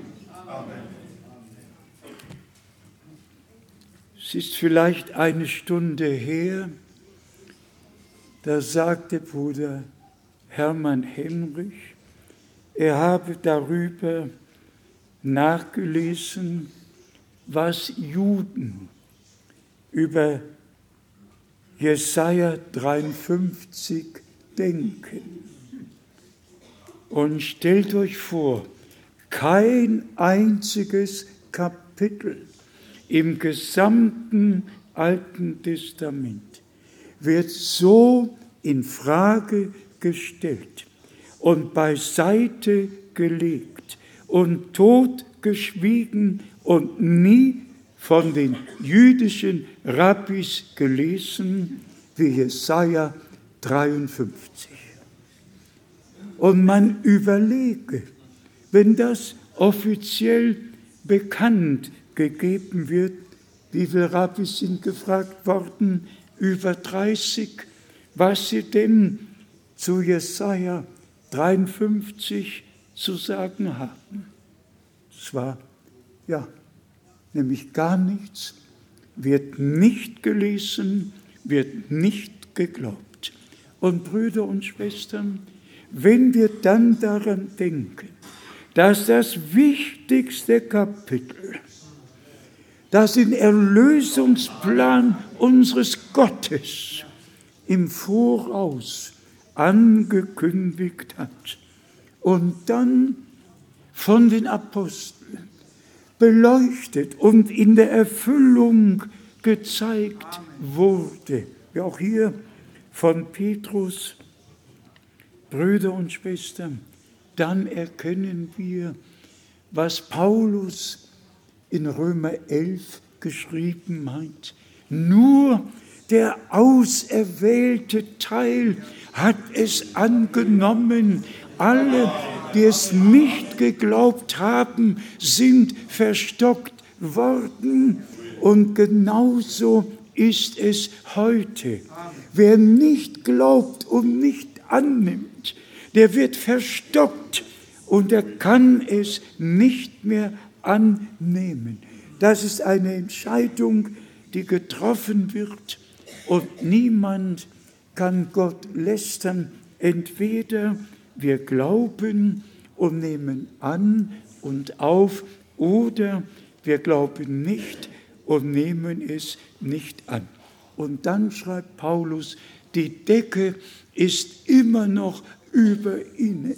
Es ist vielleicht eine Stunde her, da sagte Bruder Hermann Henrich, er habe darüber nachgelesen, was Juden über Jesaja 53 denken. Und stellt euch vor, kein einziges Kapitel im gesamten Alten Testament wird so in Frage gestellt und beiseite gelegt und totgeschwiegen und nie von den jüdischen Rabbis gelesen wie Jesaja 53. Und man überlege, wenn das offiziell bekannt gegeben wird, Wie viele Rabbis sind gefragt worden? Über 30, was sie denn zu Jesaja 53 zu sagen haben. Es war, nämlich gar nichts, wird nicht gelesen, wird nicht geglaubt. Und Brüder und Schwestern, wenn wir dann daran denken, dass das wichtigste Kapitel, das den Erlösungsplan unseres Gottes im Voraus angekündigt hat und dann von den Aposteln beleuchtet und in der Erfüllung gezeigt wurde, wie auch hier von Petrus, Brüder und Schwestern, dann erkennen wir, was Paulus in Römer 11 geschrieben hat. Nur der auserwählte Teil hat es angenommen. Alle, die es nicht geglaubt haben, sind verstockt worden. Und genauso ist es heute. Wer nicht glaubt und nicht annimmt, der wird verstockt und er kann es nicht mehr annehmen. Das ist eine Entscheidung, die getroffen wird und niemand kann Gott lästern. Entweder wir glauben und nehmen an und auf oder wir glauben nicht und nehmen es nicht an. Und dann schreibt Paulus, die Decke ist immer noch über ihnen.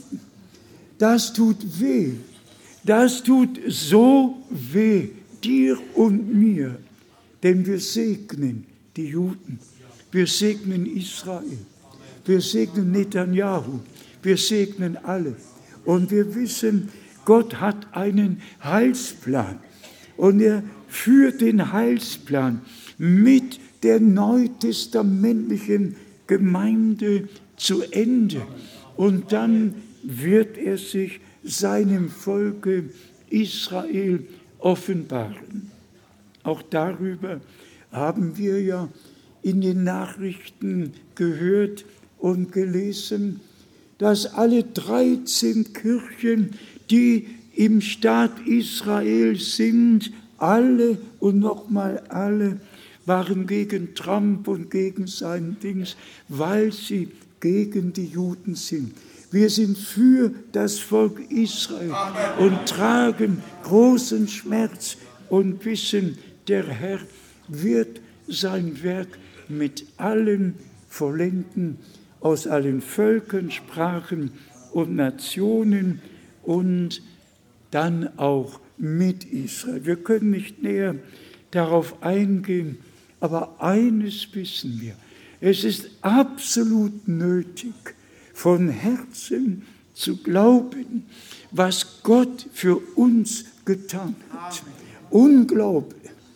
Das tut weh. Das tut so weh, dir und mir. Denn wir segnen die Juden. Wir segnen Israel. Wir segnen Netanyahu. Wir segnen alle. Und wir wissen, Gott hat einen Heilsplan. Und er führt den Heilsplan mit der neutestamentlichen Gemeinde zu Ende. Und dann wird er sich seinem Volke Israel offenbaren. Auch darüber haben wir ja in den Nachrichten gehört und gelesen, dass alle 13 Kirchen, die im Staat Israel sind, alle und nochmal alle, waren gegen Trump und gegen sein Dings, weil sie gegen die Juden sind. Wir sind für das Volk Israel und tragen großen Schmerz und wissen, der Herr wird sein Werk mit allen vollenden, aus allen Völkern, Sprachen und Nationen und dann auch mit Israel. Wir können nicht näher darauf eingehen, aber eines wissen wir, es ist absolut nötig, von Herzen zu glauben, was Gott für uns getan hat. Unglaube,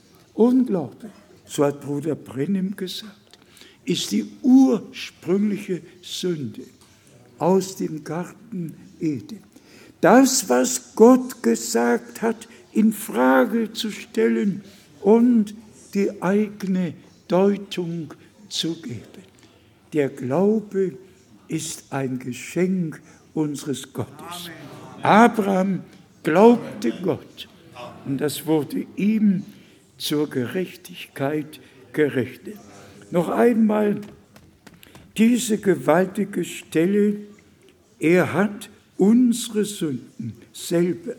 so hat Bruder Brennim gesagt, ist die ursprüngliche Sünde aus dem Garten Eden. Das, was Gott gesagt hat, in Frage zu stellen und die eigene Deutung zu geben. Der Glaube ist ein Geschenk unseres Gottes. Abraham glaubte Gott und das wurde ihm zur Gerechtigkeit gerechnet. Noch einmal diese gewaltige Stelle, er hat unsere Sünden selber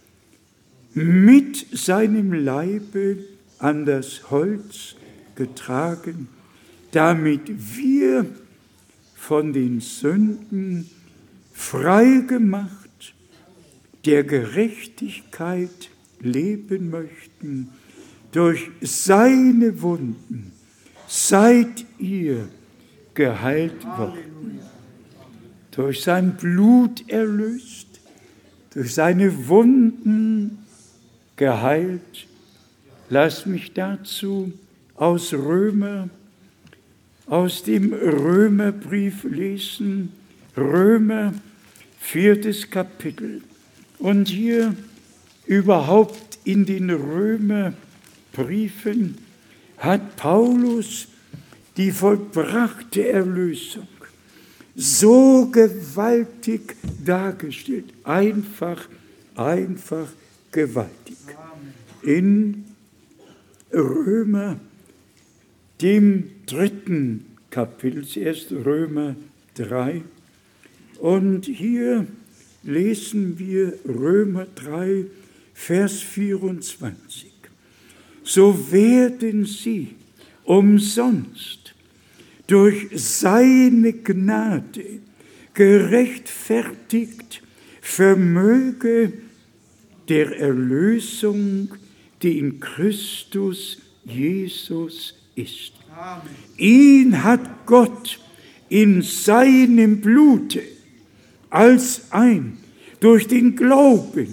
mit seinem Leibe an das Holz getragen, damit wir von den Sünden frei gemacht, der Gerechtigkeit leben möchten. Durch seine Wunden seid ihr geheilt worden. Durch sein Blut erlöst, durch seine Wunden geheilt. Lasst mich dazu aus dem Römerbrief lesen, Römer 4. Kapitel. Und hier überhaupt in den Römerbrief Briefen hat Paulus die vollbrachte Erlösung so gewaltig dargestellt. Einfach gewaltig. In Römer, dem 3. Kapitel, zuerst Römer 3. Und hier lesen wir Römer 3, Vers 24. So werden sie umsonst durch seine Gnade gerechtfertigt, vermöge der Erlösung, die in Christus Jesus ist. Amen. Ihn hat Gott in seinem Blute als ein durch den Glauben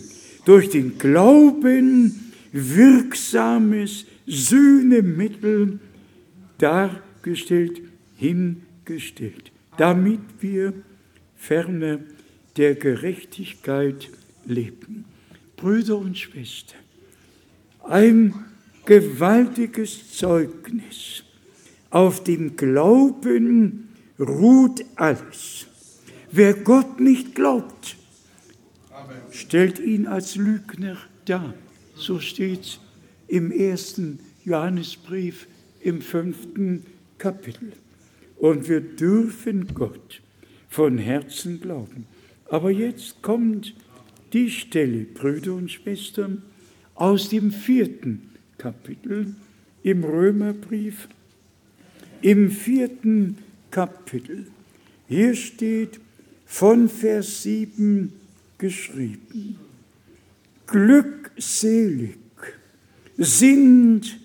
wirksames Sühnemittel dargestellt, hingestellt, damit wir ferner der Gerechtigkeit leben. Brüder und Schwestern, ein gewaltiges Zeugnis. Auf dem Glauben ruht alles. Wer Gott nicht glaubt, stellt ihn als Lügner dar. So steht es im 1. Johannesbrief im 5. Kapitel. Und wir dürfen Gott von Herzen glauben. Aber jetzt kommt die Stelle, Brüder und Schwestern, aus dem 4. Kapitel im Römerbrief. Im 4. Kapitel. Hier steht von Vers 7 geschrieben: Glückselig sind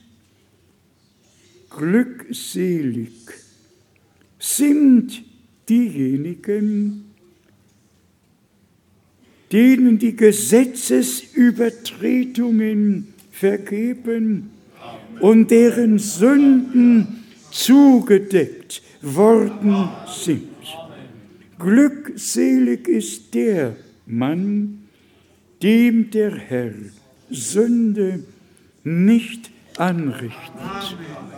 diejenigen, denen die Gesetzesübertretungen vergeben und deren Sünden zugedeckt worden sind. Glückselig ist der Mann, dem der Herr Sünde nicht anrichtet.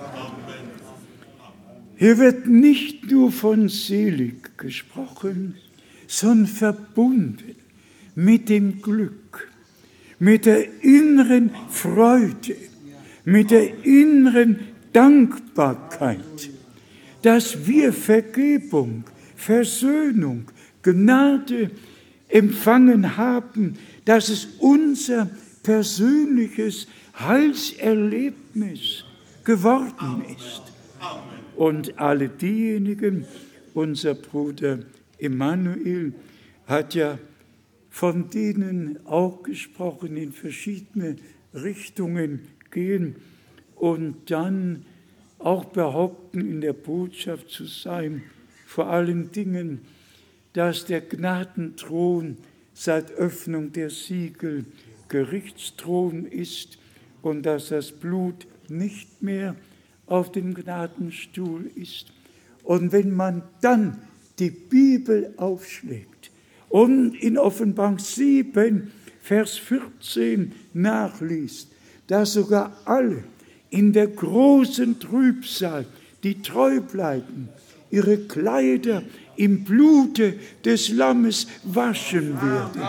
Hier wird nicht nur von selig gesprochen, sondern verbunden mit dem Glück, mit der inneren Freude, mit der inneren Dankbarkeit, dass wir Vergebung, Versöhnung, Gnade empfangen haben, dass es unser persönliches Heilserlebnis geworden ist. Und alle diejenigen, unser Bruder Emanuel hat ja von denen auch gesprochen, in verschiedene Richtungen gehen und dann auch behaupten, in der Botschaft zu sein, vor allen Dingen, dass der Gnadenthron seit Öffnung der Siegel Gerichtsthron ist und dass das Blut nicht mehr auf dem Gnadenstuhl ist. Und wenn man dann die Bibel aufschlägt und in Offenbarung 7, Vers 14 nachliest, dass sogar alle in der großen Trübsal, die treu bleiben, ihre Kleider im Blute des Lammes waschen werden.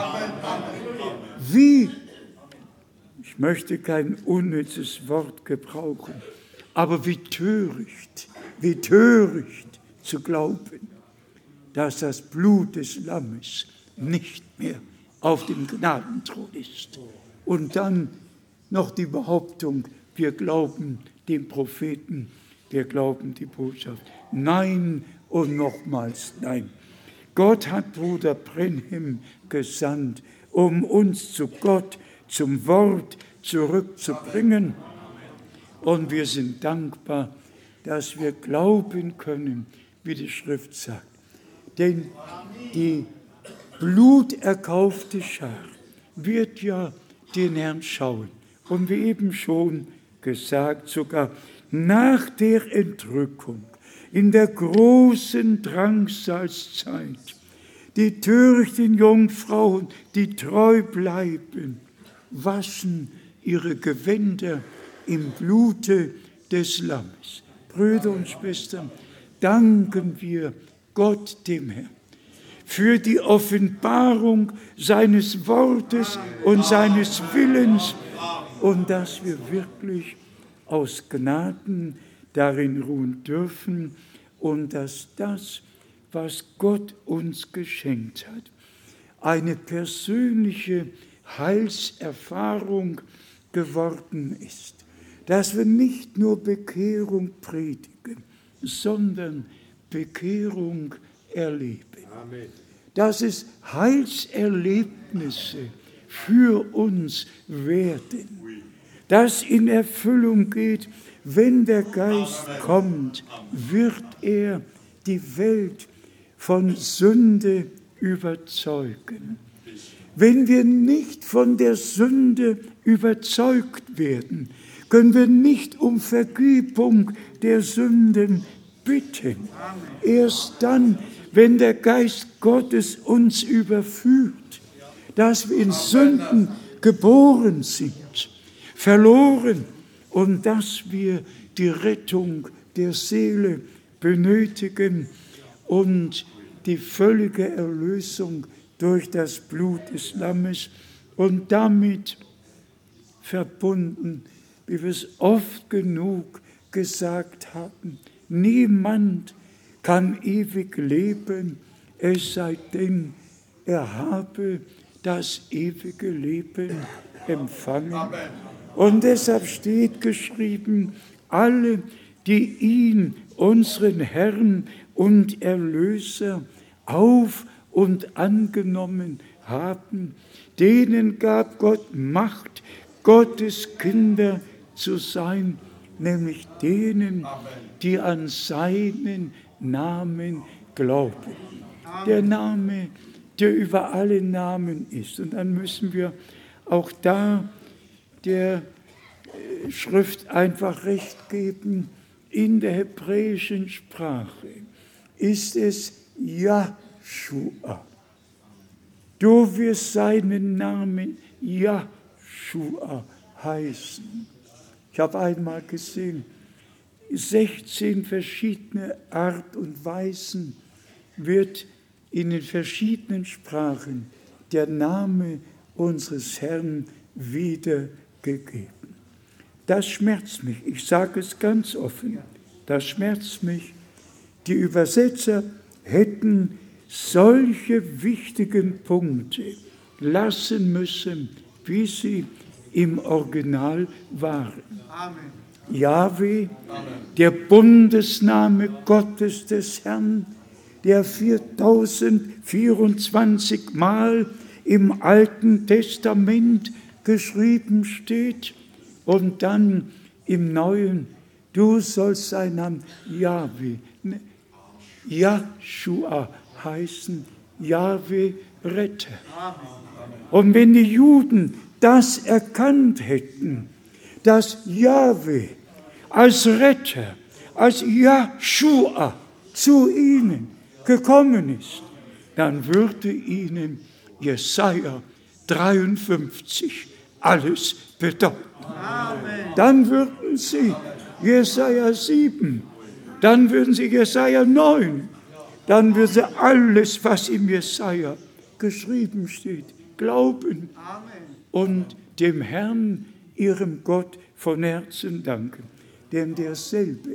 Wie, ich möchte kein unnützes Wort gebrauchen, aber wie töricht zu glauben, dass das Blut des Lammes nicht mehr auf dem Gnadenthron ist. Und dann noch die Behauptung, wir glauben dem Propheten, wir glauben die Botschaft. Nein und nochmals nein. Gott hat Bruder Brenhem gesandt, um uns zu Gott, zum Wort zurückzubringen. Und wir sind dankbar, dass wir glauben können, wie die Schrift sagt. Denn die bluterkaufte Schar wird ja den Herrn schauen. Und wie eben schon gesagt, sogar nach der Entrückung, in der großen Drangsalzzeit, die törichten Jungfrauen, die treu bleiben, waschen ihre Gewänder im Blute des Lammes. Brüder und Schwestern, danken wir Gott, dem Herrn, für die Offenbarung seines Wortes und seines Willens und dass wir wirklich aus Gnaden darin ruhen dürfen und dass das, was Gott uns geschenkt hat, eine persönliche Heilserfahrung geworden ist. Dass wir nicht nur Bekehrung predigen, sondern Bekehrung erleben. Amen. Dass es Heilserlebnisse für uns werden. Dass in Erfüllung geht, wenn der Geist kommt, wird er die Welt von Sünde überzeugen. Wenn wir nicht von der Sünde überzeugt werden, können wir nicht um Vergebung der Sünden bitten. Erst dann, wenn der Geist Gottes uns überführt, dass wir in Sünden geboren sind, verloren und dass wir die Rettung der Seele benötigen und die völlige Erlösung durch das Blut des Lammes und damit verbunden, wie wir es oft genug gesagt haben, niemand kann ewig leben, es sei denn, er habe das ewige Leben empfangen. Und deshalb steht geschrieben, alle, die ihn, unseren Herrn und Erlöser, auf und angenommen haben, denen gab Gott Macht, Gottes Kinder zu sein, nämlich denen, die an seinen Namen glauben. Der Name, der über alle Namen ist. Und dann müssen wir auch da der Schrift einfach recht geben. In der hebräischen Sprache ist es Jahschua. Du wirst seinen Namen Jahschua heißen. Ich habe einmal gesehen, 16 verschiedene Art und Weisen wird in den verschiedenen Sprachen der Name unseres Herrn wiedergegeben. Das schmerzt mich, ich sage es ganz offen, das schmerzt mich. Die Übersetzer hätten solche wichtigen Punkte lassen müssen, wie sie im Original waren. Amen. Jahwe, der Bundesname Gottes des Herrn, der 4024 Mal im Alten Testament geschrieben steht und dann im Neuen, du sollst seinen Namen Jahwe, Jahschua heißen, Jahwe Retter. Und wenn die Juden das erkannt hätten, dass Jahwe als Retter, als Jahschua zu ihnen gekommen ist, dann würde ihnen Jesaja 53 alles bedeuten. Amen. Dann würden sie Jesaja 7, dann würden sie Jesaja 9, dann würden sie alles, was im Jesaja geschrieben steht, glauben. Amen. Und dem Herrn, ihrem Gott, von Herzen danken. Denn derselbe,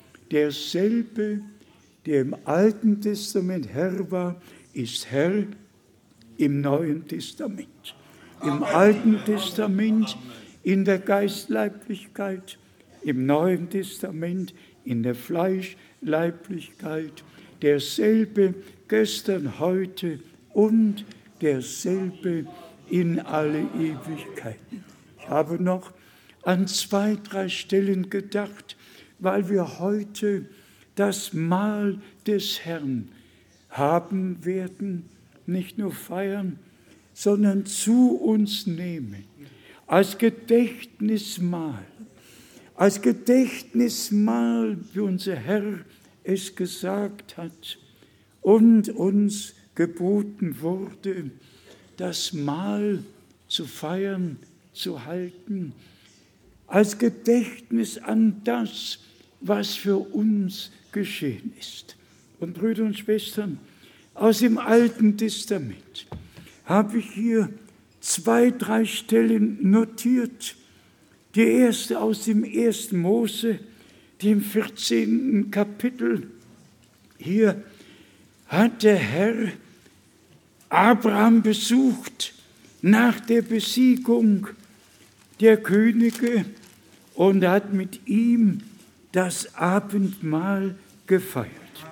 der im Alten Testament Herr war, ist Herr im Neuen Testament. Im Alten Testament in der Geistleiblichkeit, im Neuen Testament in der Fleischleiblichkeit. Derselbe gestern, heute und derselbe in alle Ewigkeiten. Ich habe noch an 2, 3 Stellen gedacht, weil wir heute das Mahl des Herrn haben werden, nicht nur feiern, sondern zu uns nehmen, als Gedächtnismahl, wie unser Herr es gesagt hat und uns geboten wurde, das Mahl zu feiern, zu halten, als Gedächtnis an das, was für uns geschehen ist. Und Brüder und Schwestern, aus dem Alten Testament habe ich hier 2, 3 Stellen notiert. Die erste aus dem 1. Mose, dem 14. Kapitel. Hier hat der Herr Abraham besucht nach der Besiegung der Könige und hat mit ihm das Abendmahl gefeiert.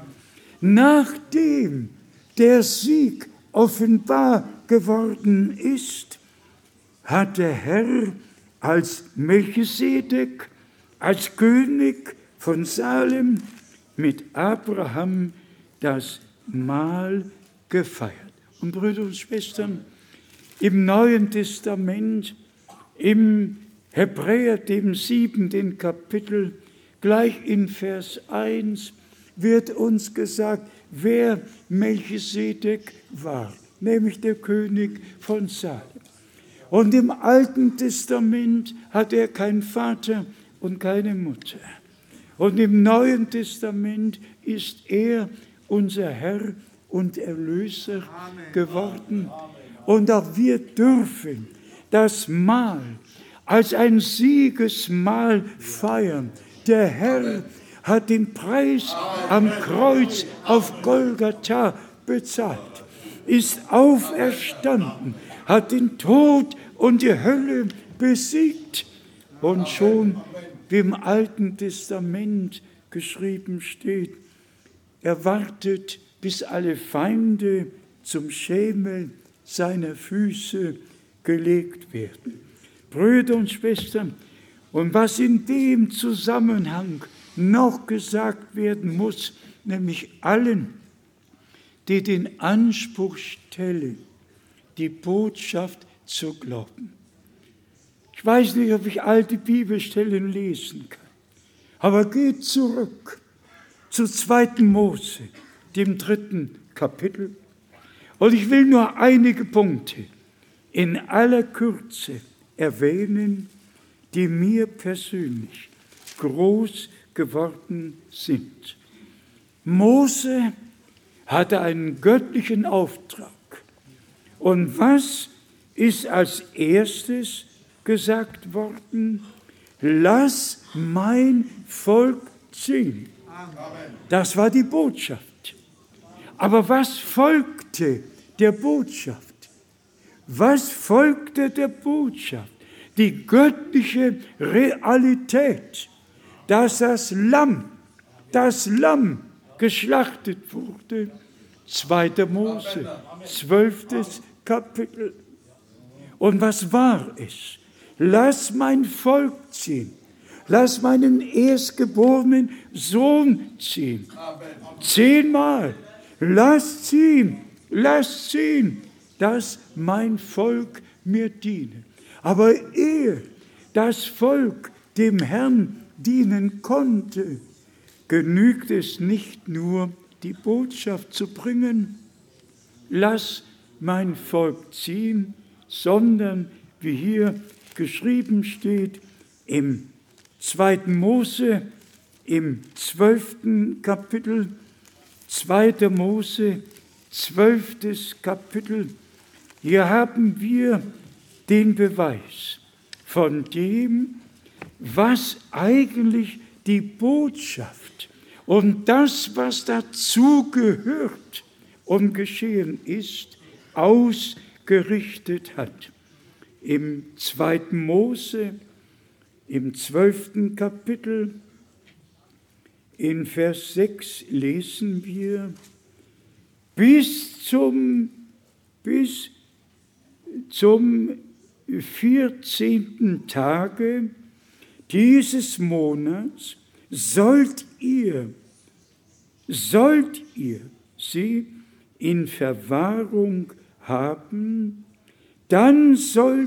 Nachdem der Sieg offenbar geworden ist, hat der Herr als Melchisedek, als König von Salem mit Abraham das Mahl gefeiert. Und Brüder und Schwestern, im Neuen Testament, im Hebräer, dem 7. Kapitel, gleich in Vers 1, wird uns gesagt, wer Melchisedek war, nämlich der König von Salem. Und im Alten Testament hat er keinen Vater und keine Mutter. Und im Neuen Testament ist er unser Herr und Erlöser geworden. Und auch wir dürfen das Mahl als ein Siegesmahl feiern. Der Herr hat den Preis am Kreuz auf Golgatha bezahlt, ist auferstanden, hat den Tod und die Hölle besiegt. Und schon, wie im Alten Testament geschrieben steht, er wartet, bis alle Feinde zum Schemel seiner Füße gelegt werden. Brüder und Schwestern, und was in dem Zusammenhang noch gesagt werden muss, nämlich allen, die den Anspruch stellen, die Botschaft zu glauben. Ich weiß nicht, ob ich alte Bibelstellen lesen kann, aber geht zurück zu 2. Mose, dem 3. Kapitel. Und ich will nur einige Punkte in aller Kürze erwähnen, die mir persönlich groß geworden sind. Mose hatte einen göttlichen Auftrag. Und was ist als erstes gesagt worden? Lass mein Volk ziehen. Das war die Botschaft. Aber was folgte der Botschaft? Was folgte der Botschaft? Die göttliche Realität, dass das Lamm geschlachtet wurde. 2. Mose, 12. Kapitel. Und was war es? Lass mein Volk ziehen. Lass meinen erstgeborenen Sohn ziehen. 10-mal. Lass ziehen, dass mein Volk mir diene. Aber ehe das Volk dem Herrn dienen konnte, genügt es nicht nur, die Botschaft zu bringen, lass mein Volk ziehen, sondern, wie hier geschrieben steht, im 2. Mose, im 12. Kapitel, 2. Mose, 12. Kapitel, hier haben wir den Beweis von dem, was eigentlich die Botschaft und das, was dazu gehört und geschehen ist, ausgerichtet hat. Im 2. Mose, im 12. Kapitel, in Vers 6 lesen wir, bis zum 14. Tage dieses Monats sollt ihr sie in Verwahrung haben, dann soll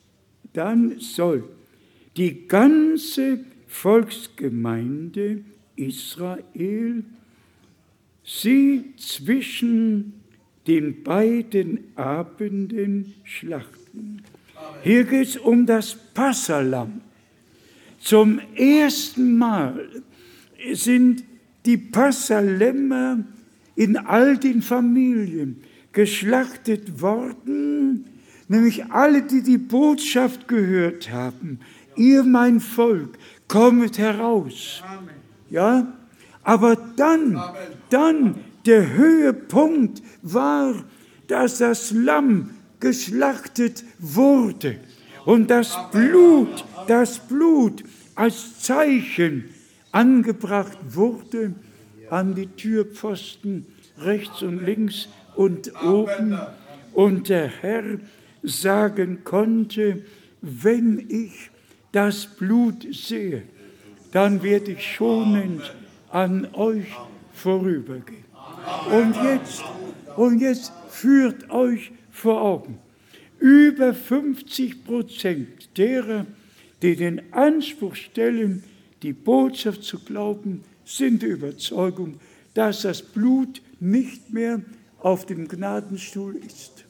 die ganze Volksgemeinde Israel sie zwischen den beiden Abenden schlachten. Hier geht es um das Passalamm. Zum ersten Mal sind die Passalämmer in all den Familien geschlachtet worden, nämlich alle, die die Botschaft gehört haben. Ihr, mein Volk, kommet heraus. Ja? Aber dann, der Höhepunkt war, dass das Lamm geschlachtet wurde und das Blut als Zeichen angebracht wurde an die Türpfosten rechts und links und oben. Und der Herr sagen konnte, wenn ich das Blut sehe, dann werde ich schonend an euch vorübergehen. Und jetzt führt euch vor Augen, über 50% derer, die den Anspruch stellen, die Botschaft zu glauben, sind der Überzeugung, dass das Blut nicht mehr auf dem Gnadenstuhl ist.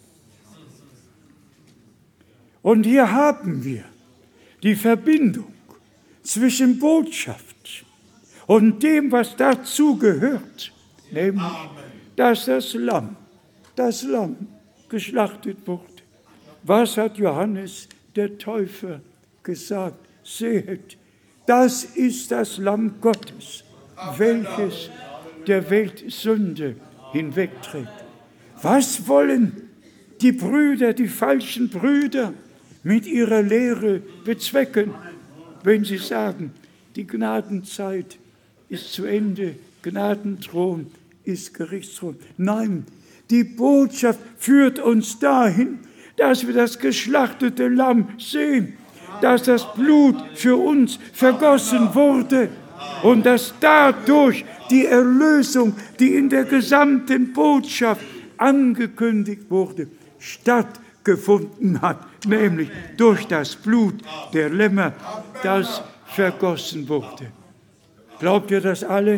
Und hier haben wir die Verbindung zwischen Botschaft und dem, was dazu gehört, nämlich, dass das Lamm geschlachtet wurde. Was hat Johannes der Täufer gesagt? Seht, das ist das Lamm Gottes, welches der Welt Sünde hinwegträgt. Was wollen die Brüder, die falschen Brüder, mit ihrer Lehre bezwecken, wenn sie sagen, die Gnadenzeit ist zu Ende, Gnadenthron ist Gerichtsthron? Nein, die Botschaft führt uns dahin, dass wir das geschlachtete Lamm sehen, dass das Blut für uns vergossen wurde und dass dadurch die Erlösung, die in der gesamten Botschaft angekündigt wurde, stattgefunden hat, nämlich durch das Blut der Lämmer, das vergossen wurde. Glaubt ihr das alle?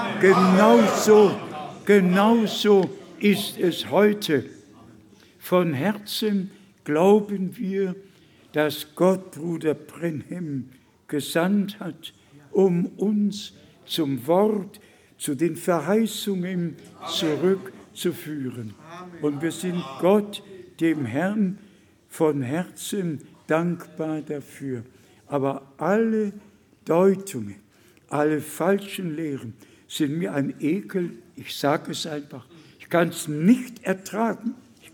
Genauso ist es heute. Von Herzen glauben wir, dass Gott Bruder Brenhem gesandt hat, um uns zum Wort, zu den Verheißungen zurückzuführen. Und wir sind Gott, dem Herrn, von Herzen dankbar dafür. Aber alle Deutungen, alle falschen Lehren sind mir ein Ekel. Ich sage es einfach. Ich kann es nicht ertragen.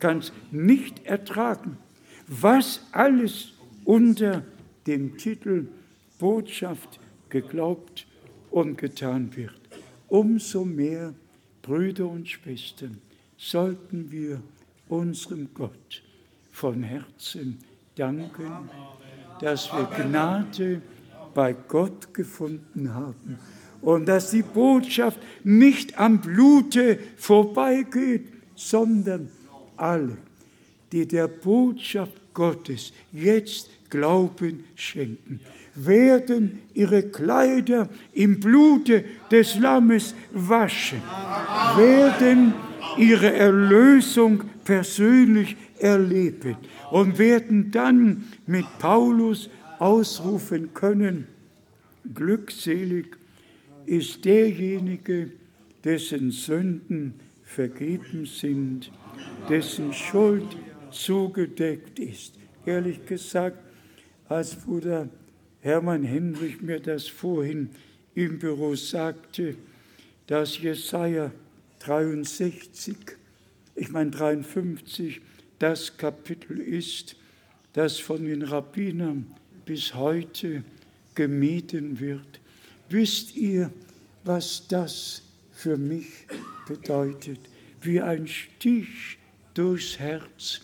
Was alles unter dem Titel Botschaft geglaubt und getan wird. Umso mehr, Brüder und Schwestern, sollten wir unserem Gott von Herzen danken, dass wir Gnade bei Gott gefunden haben und dass die Botschaft nicht am Blute vorbeigeht, sondern alle, die der Botschaft Gottes jetzt Glauben schenken, werden ihre Kleider im Blute des Lammes waschen, werden ihre Erlösung persönlich erleben und werden dann mit Paulus ausrufen können, glückselig ist derjenige, dessen Sünden vergeben sind, dessen Schuld zugedeckt ist. Ehrlich gesagt, als Bruder Hermann Henrich mir das vorhin im Büro sagte, dass Jesaja 53, das Kapitel ist, das von den Rabbinern bis heute gemieden wird. Wisst ihr, was das für mich bedeutet? Wie ein Stich durchs Herz,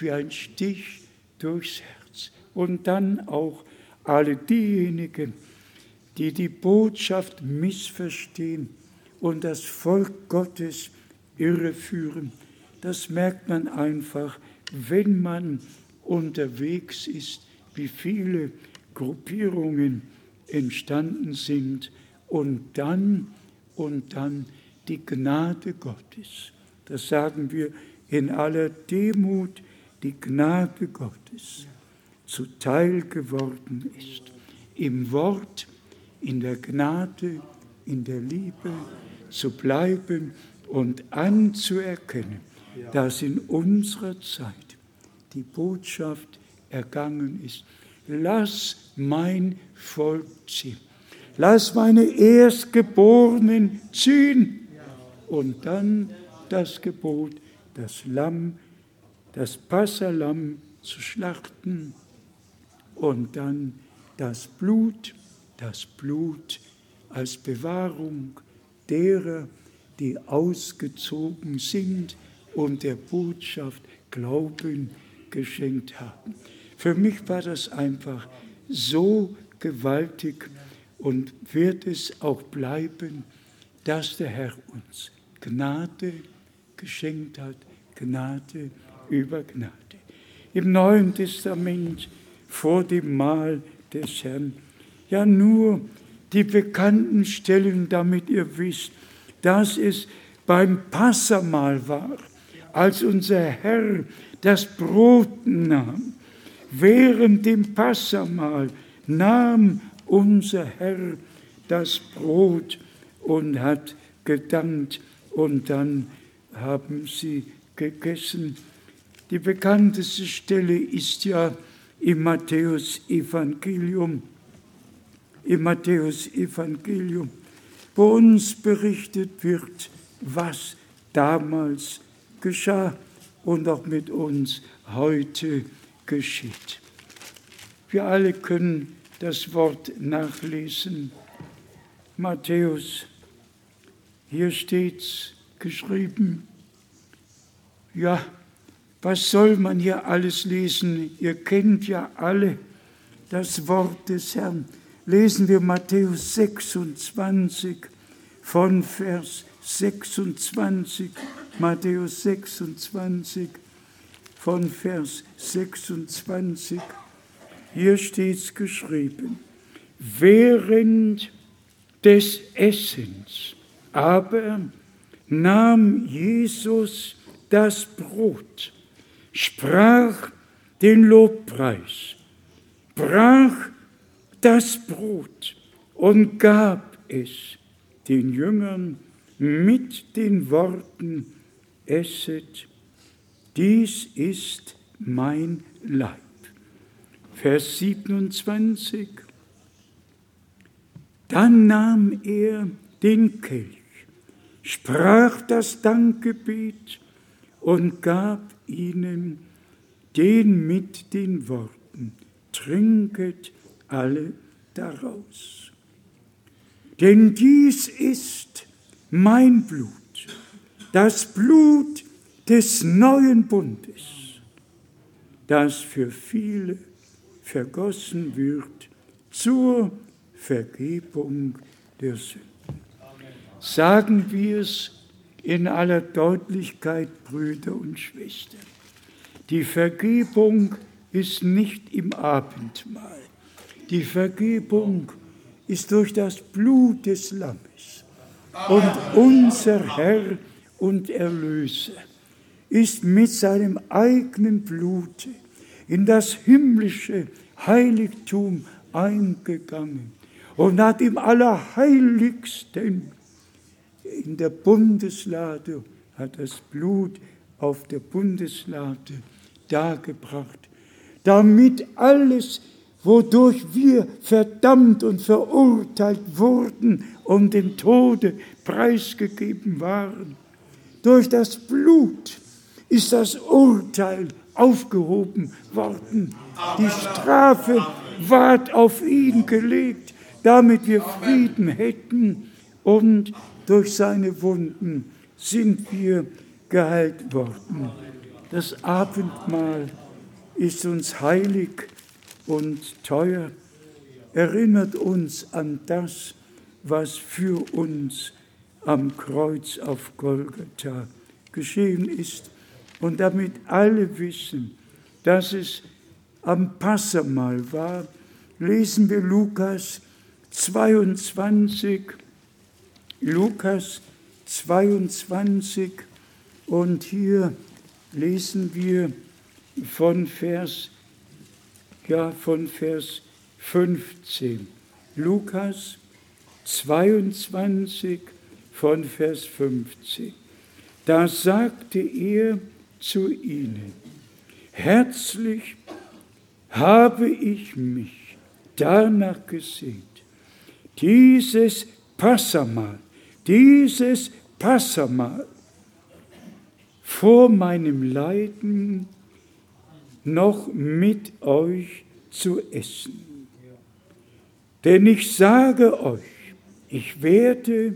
Und dann auch alle diejenigen, die die Botschaft missverstehen und das Volk Gottes irreführen. Das merkt man einfach, wenn man unterwegs ist, wie viele Gruppierungen entstanden sind und dann die Gnade Gottes. Das sagen wir in aller Demut, die Gnade Gottes zuteil geworden ist. im Wort, in der Gnade, in der Liebe zu bleiben und anzuerkennen, dass in unserer Zeit die Botschaft ergangen ist. Lass mein Volk ziehen. Lass meine Erstgeborenen ziehen. Und dann das Gebot, das Lamm, das Passalamm zu schlachten. Und dann das Blut als Bewahrung derer, die ausgezogen sind und der Botschaft Glauben geschenkt haben. Für mich war das einfach so gewaltig und wird es auch bleiben, dass der Herr uns Gnade geschenkt hat, Gnade über Gnade. Im Neuen Testament vor dem Mahl des Herrn, ja nur die bekannten Stellen, damit ihr wisst, dass es beim Passamahl war, als unser Herr das Brot nahm. Während dem Passamahl nahm unser Herr das Brot und hat gedankt und dann haben sie gegessen. Die bekannteste Stelle ist ja im Matthäus-Evangelium, wo uns berichtet wird, was damals geschah und auch mit uns heute geschieht. Wir alle können das Wort nachlesen. Matthäus, hier steht's geschrieben. Ja, was soll man hier alles lesen? Ihr kennt ja alle das Wort des Herrn. Lesen wir Matthäus 26 von Vers 26. Matthäus 26 von Vers 26. Hier steht's geschrieben. Während des Essens aber nahm Jesus das Brot, sprach den Lobpreis, brach das Brot und gab es den Jüngern mit den Worten, esset, dies ist mein Leib. Vers 27. Dann nahm er den Kelch, sprach das Dankgebet und gab ihnen den mit den Worten, trinket alle daraus. Denn dies ist mein Blut, das Blut des neuen Bundes, das für viele vergossen wird zur Vergebung der Sünden. Sagen wir es in aller Deutlichkeit, Brüder und Schwestern. Die Vergebung ist nicht im Abendmahl. Die Vergebung ist durch das Blut des Lammes. Und unser Herr und Erlöser ist mit seinem eigenen Blute in das himmlische Heiligtum eingegangen und hat im Allerheiligsten in der Bundeslade, hat das Blut auf der Bundeslade dargebracht, damit alles, wodurch wir verdammt und verurteilt wurden und dem Tode preisgegeben waren, durch das Blut ist das Urteil aufgehoben worden. Die Strafe ward auf ihn gelegt, damit wir Frieden hätten, und durch seine Wunden sind wir geheilt worden. Das Abendmahl ist uns heilig und teuer, erinnert uns an das, was für uns am Kreuz auf Golgatha geschehen ist. Und damit alle wissen, dass es am Passamahl war, lesen wir Lukas 22, und hier lesen wir von Vers 15. Lukas 22 von Vers 15. Da sagte er zu ihnen: Herzlich habe ich mich danach gesehnt, dieses Passamahl vor meinem Leiden noch mit euch zu essen. Denn ich sage euch, ich werde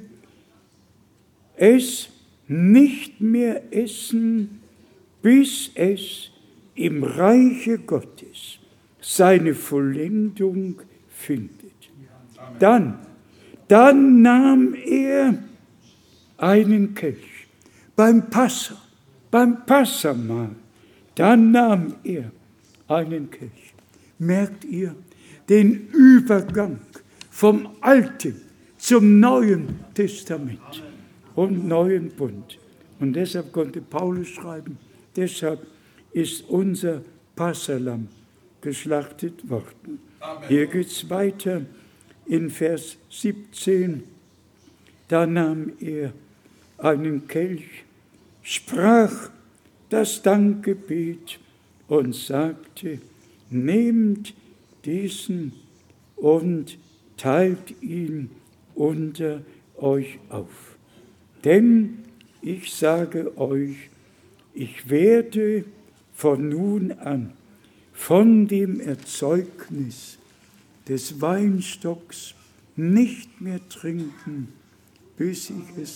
es nicht mehr essen, bis es im Reiche Gottes seine Vollendung findet. Dann nahm er einen Kelch beim Passamahl. Dann nahm er einen Kelch. Merkt ihr den Übergang vom Alten zum Neuen Testament und Neuen Bund? Und deshalb konnte Paulus schreiben, deshalb ist unser Passahlamm geschlachtet worden. Amen. Hier geht es weiter in Vers 17. Da nahm er einen Kelch, sprach das Dankgebet und sagte: Nehmt diesen und teilt ihn unter euch auf. Denn ich sage euch, ich werde von nun an von dem Erzeugnis des Weinstocks nicht mehr trinken, bis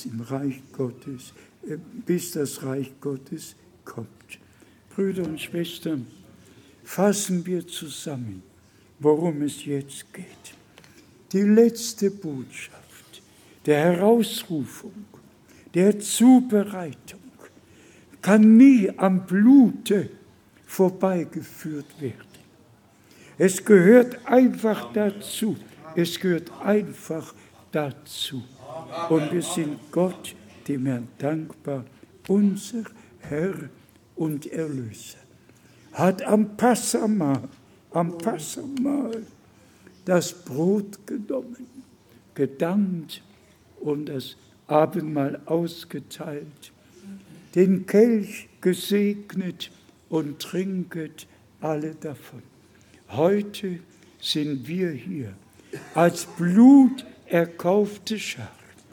das Reich Gottes kommt. Brüder und Schwestern, fassen wir zusammen, worum es jetzt geht. Die letzte Botschaft der Herausrufung, der Zubereitung kann nie am Blute vorbeigeführt werden. Es gehört einfach dazu. Es gehört einfach dazu. Und wir sind Gott, dem Herrn, dankbar. Unser Herr und Erlöser hat am Passamahl das Brot genommen, gedankt und das Abendmahl ausgeteilt, den Kelch gesegnet und trinket alle davon. Heute sind wir hier als bluterkaufte Schar,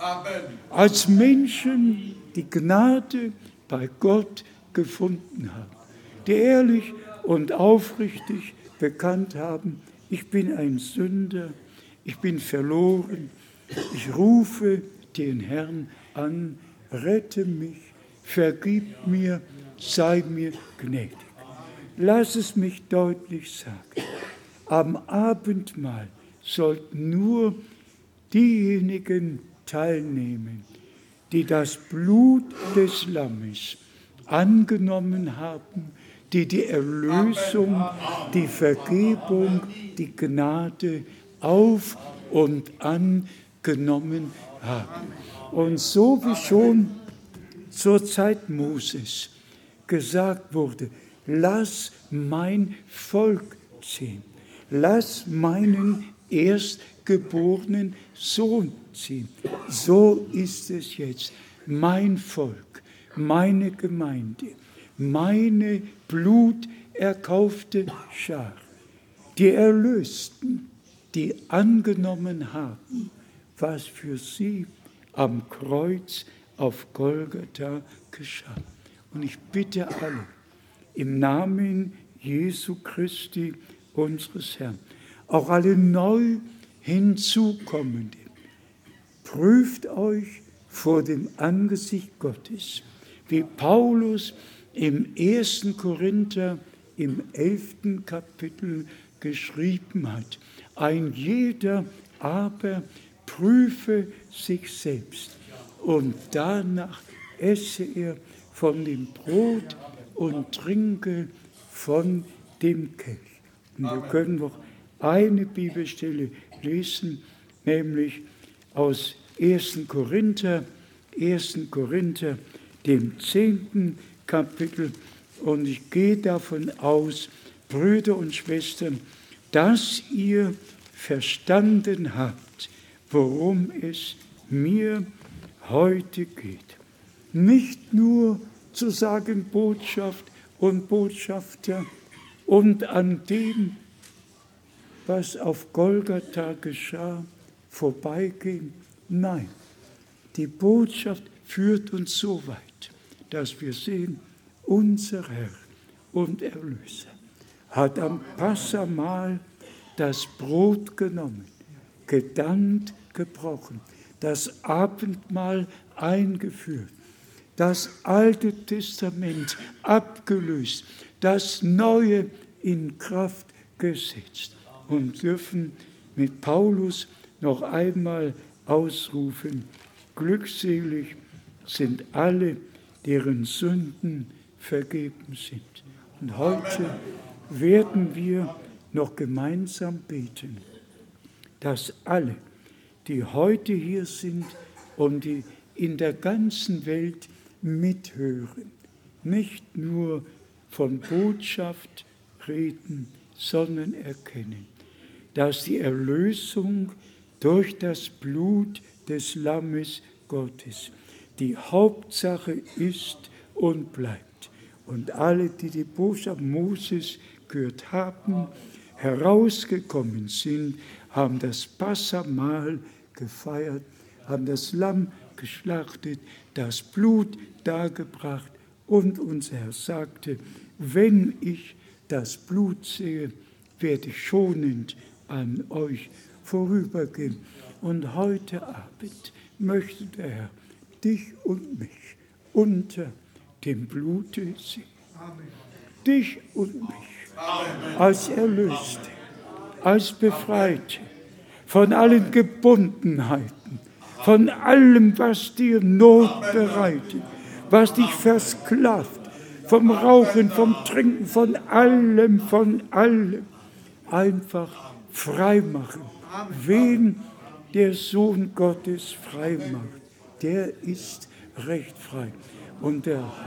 als Menschen, die Gnade bei Gott gefunden haben, die ehrlich und aufrichtig bekannt haben: Ich bin ein Sünder, ich bin verloren, ich rufe den Herrn an, rette mich, vergib mir, sei mir gnädig. Lass es mich deutlich sagen: Am Abendmahl sollten nur diejenigen teilnehmen, die das Blut des Lammes angenommen haben, die die Erlösung, die Vergebung, die Gnade auf und angenommen haben. Und so wie schon zur Zeit Moses gesagt wurde: Lass mein Volk ziehen, lass meinen erstgeborenen Sohn ziehen. So ist es jetzt. Mein Volk, meine Gemeinde, meine bluterkaufte Schar, die Erlösten, die angenommen haben, was für sie am Kreuz auf Golgatha geschah. Und ich bitte alle, im Namen Jesu Christi, unseres Herrn, auch alle neu hinzukommenden, prüft euch vor dem Angesicht Gottes, wie Paulus im 1. Korinther im 11. Kapitel geschrieben hat: Ein jeder aber prüfe sich selbst und danach esse er von dem Brot und trinke von dem Kelch. Und wir können noch eine Bibelstelle lesen, nämlich aus 1. Korinther, dem 10. Kapitel. Und ich gehe davon aus, Brüder und Schwestern, dass ihr verstanden habt, worum es mir heute geht. Nicht nur zu sagen Botschaft und Botschafter und an dem, was auf Golgatha geschah, vorbeigehen. Nein, die Botschaft führt uns so weit, dass wir sehen, unser Herr und Erlöser hat am Passamahl das Brot genommen, gedankt, gebrochen, das Abendmahl eingeführt, das Alte Testament abgelöst, das Neue in Kraft gesetzt und dürfen mit Paulus noch einmal ausrufen, glückselig sind alle, deren Sünden vergeben sind. Und heute werden wir noch gemeinsam beten, dass alle, die heute hier sind und die in der ganzen Welt mithören, nicht nur von Botschaft reden, sondern erkennen, dass die Erlösung durch das Blut des Lammes Gottes die Hauptsache ist und bleibt. Und alle, die die Botschaft Moses gehört haben, herausgekommen sind, haben das Passamahl gefeiert, haben das Lamm geschlachtet, das Blut dargebracht und unser Herr sagte, wenn ich das Blut sehe, werde ich schonend an euch vorübergehen. Und heute Abend möchte der Herr dich und mich unter dem Blute sehen. Dich und mich als Erlöste, als Befreite von allen Gebundenheiten, von allem, was dir Not bereitet, was dich versklavt, vom Rauchen, vom Trinken, von allem, einfach frei machen. Wen der Sohn Gottes frei macht, der ist recht frei. Und der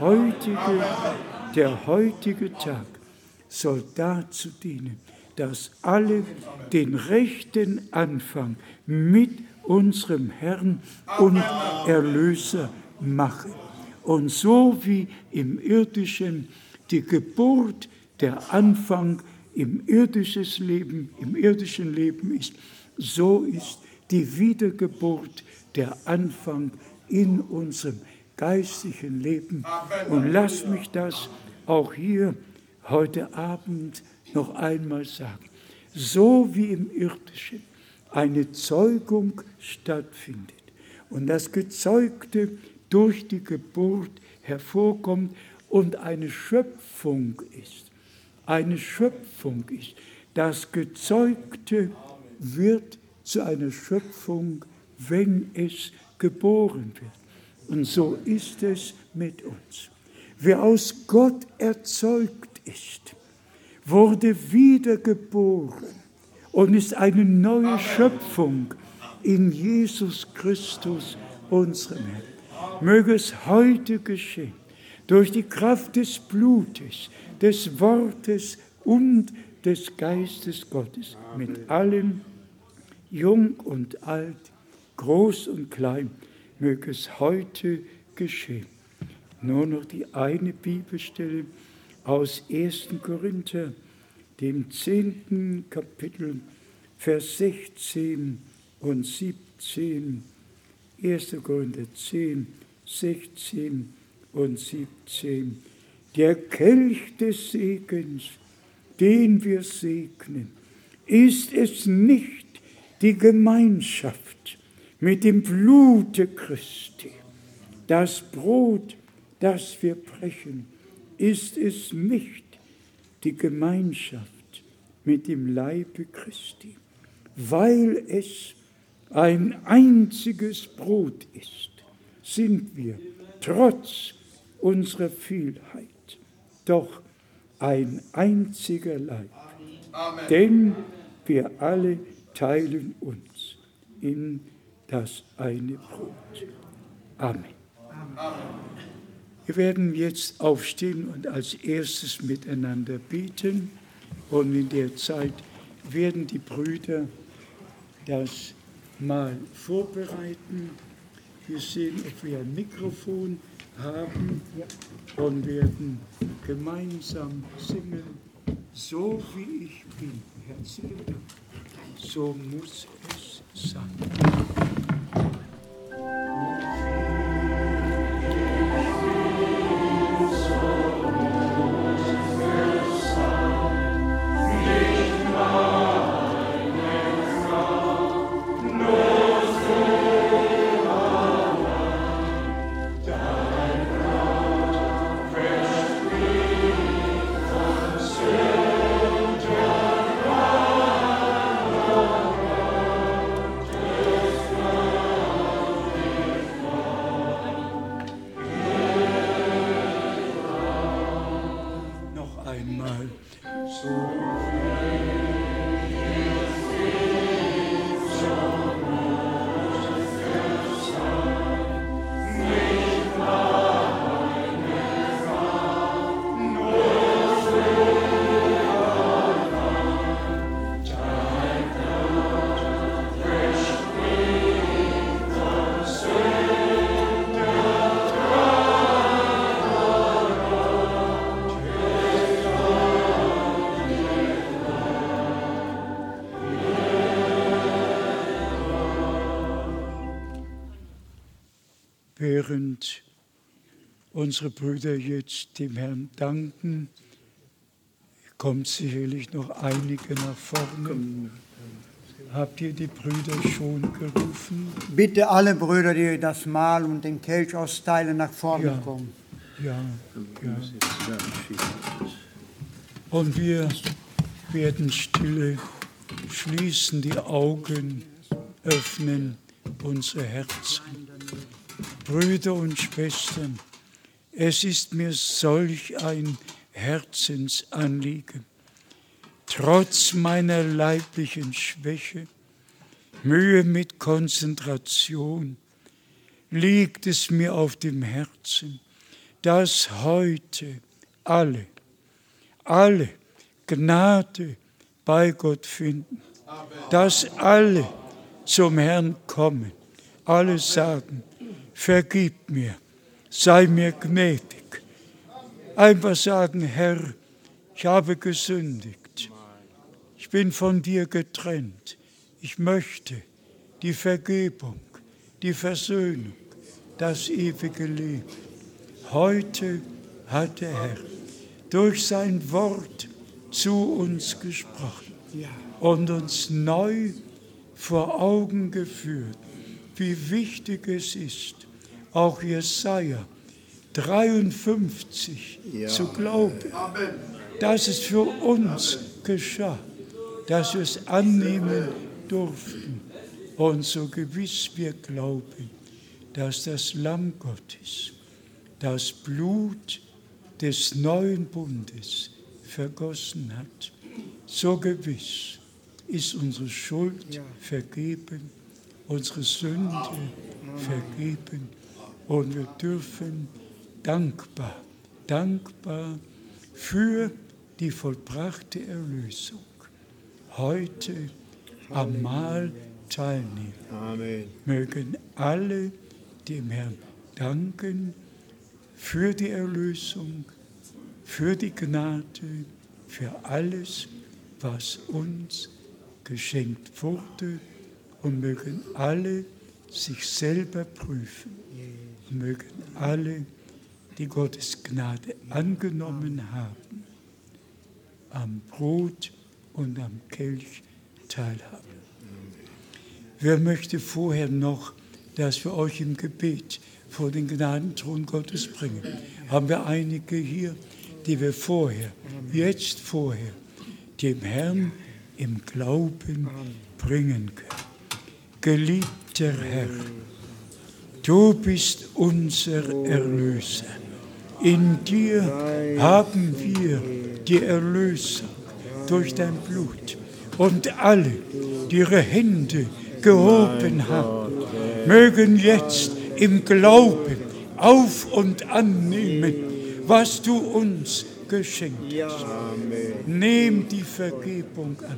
heutige Tag soll dazu dienen, dass alle den rechten Anfang mit unserem Herrn und Erlöser machen. Und so wie im Irdischen die Geburt der Anfang im irdischen Leben ist, so ist die Wiedergeburt der Anfang in unserem geistlichen Leben. Und lass mich das auch hier heute Abend noch einmal sagen. So wie im Irdischen eine Zeugung stattfindet und das Gezeugte durch die Geburt hervorkommt und eine Schöpfung ist. Das Gezeugte wird zu einer Schöpfung, wenn es geboren wird. Und so ist es mit uns. Wer aus Gott erzeugt ist, wurde wiedergeboren und ist eine neue Schöpfung in Jesus Christus, unserem Herrn. Möge es heute geschehen, durch die Kraft des Blutes, des Wortes und des Geistes Gottes, mit allen, jung und alt, groß und klein, möge es heute geschehen. Nur noch die eine Bibelstelle aus 1. Korinther, dem 10. Kapitel, Vers 16 und 17. 1. Korinther 10, 16 und 17. Der Kelch des Segens, den wir segnen, ist es nicht die Gemeinschaft mit dem Blute Christi. Das Brot, das wir brechen, ist es nicht die Gemeinschaft mit dem Leibe Christi, weil es ein einziges Brot ist, sind wir trotz unserer Vielheit doch ein einziger Leib. Amen. Denn wir alle teilen uns in das eine Brot. Amen. Amen. Wir werden jetzt aufstehen und als erstes miteinander beten und in der Zeit werden die Brüder das mal vorbereiten. Wir sehen, ob wir ein Mikrofon haben und werden gemeinsam singen, so wie ich bin. Herzlichen Dank. So muss es sein. Während unsere Brüder jetzt dem Herrn danken, kommt sicherlich noch einige nach vorne. Habt ihr die Brüder schon gerufen? Bitte alle Brüder, die das Mahl und den Kelch austeilen, nach vorne kommen. Ja. Und wir werden stille schließen, die Augen öffnen, unsere Herzen. Brüder und Schwestern, es ist mir solch ein Herzensanliegen, trotz meiner leiblichen Schwäche, Mühe mit Konzentration, liegt es mir auf dem Herzen, dass heute alle Gnade bei Gott finden, dass alle zum Herrn kommen, alle sagen, vergib mir, sei mir gnädig. Einfach sagen, Herr, ich habe gesündigt. Ich bin von dir getrennt. Ich möchte die Vergebung, die Versöhnung, das ewige Leben. Heute hat der Herr durch sein Wort zu uns gesprochen und uns neu vor Augen geführt, wie wichtig es ist, auch Jesaja 53 zu glauben, dass es für uns geschah, dass wir es annehmen durften. Und so gewiss wir glauben, dass das Lamm Gottes das Blut des neuen Bundes vergossen hat. So gewiss ist unsere Schuld vergeben, unsere Sünde vergeben. Und wir dürfen dankbar für die vollbrachte Erlösung heute am Mahl teilnehmen. Amen. Mögen alle dem Herrn danken für die Erlösung, für die Gnade, für alles, was uns geschenkt wurde, und mögen alle sich selber prüfen. Mögen alle, die Gottes Gnade angenommen haben, am Brot und am Kelch teilhaben. Wer möchte vorher noch, dass wir euch im Gebet vor den Gnadenthron Gottes bringen? Haben wir einige hier, die wir jetzt vorher, dem Herrn im Glauben bringen können. Geliebter Herr, du bist unser Erlöser. In dir haben wir die Erlösung durch dein Blut. Und alle, die ihre Hände gehoben haben, mögen jetzt im Glauben auf und annehmen, was du uns geschenkt hast. Nehm die Vergebung an.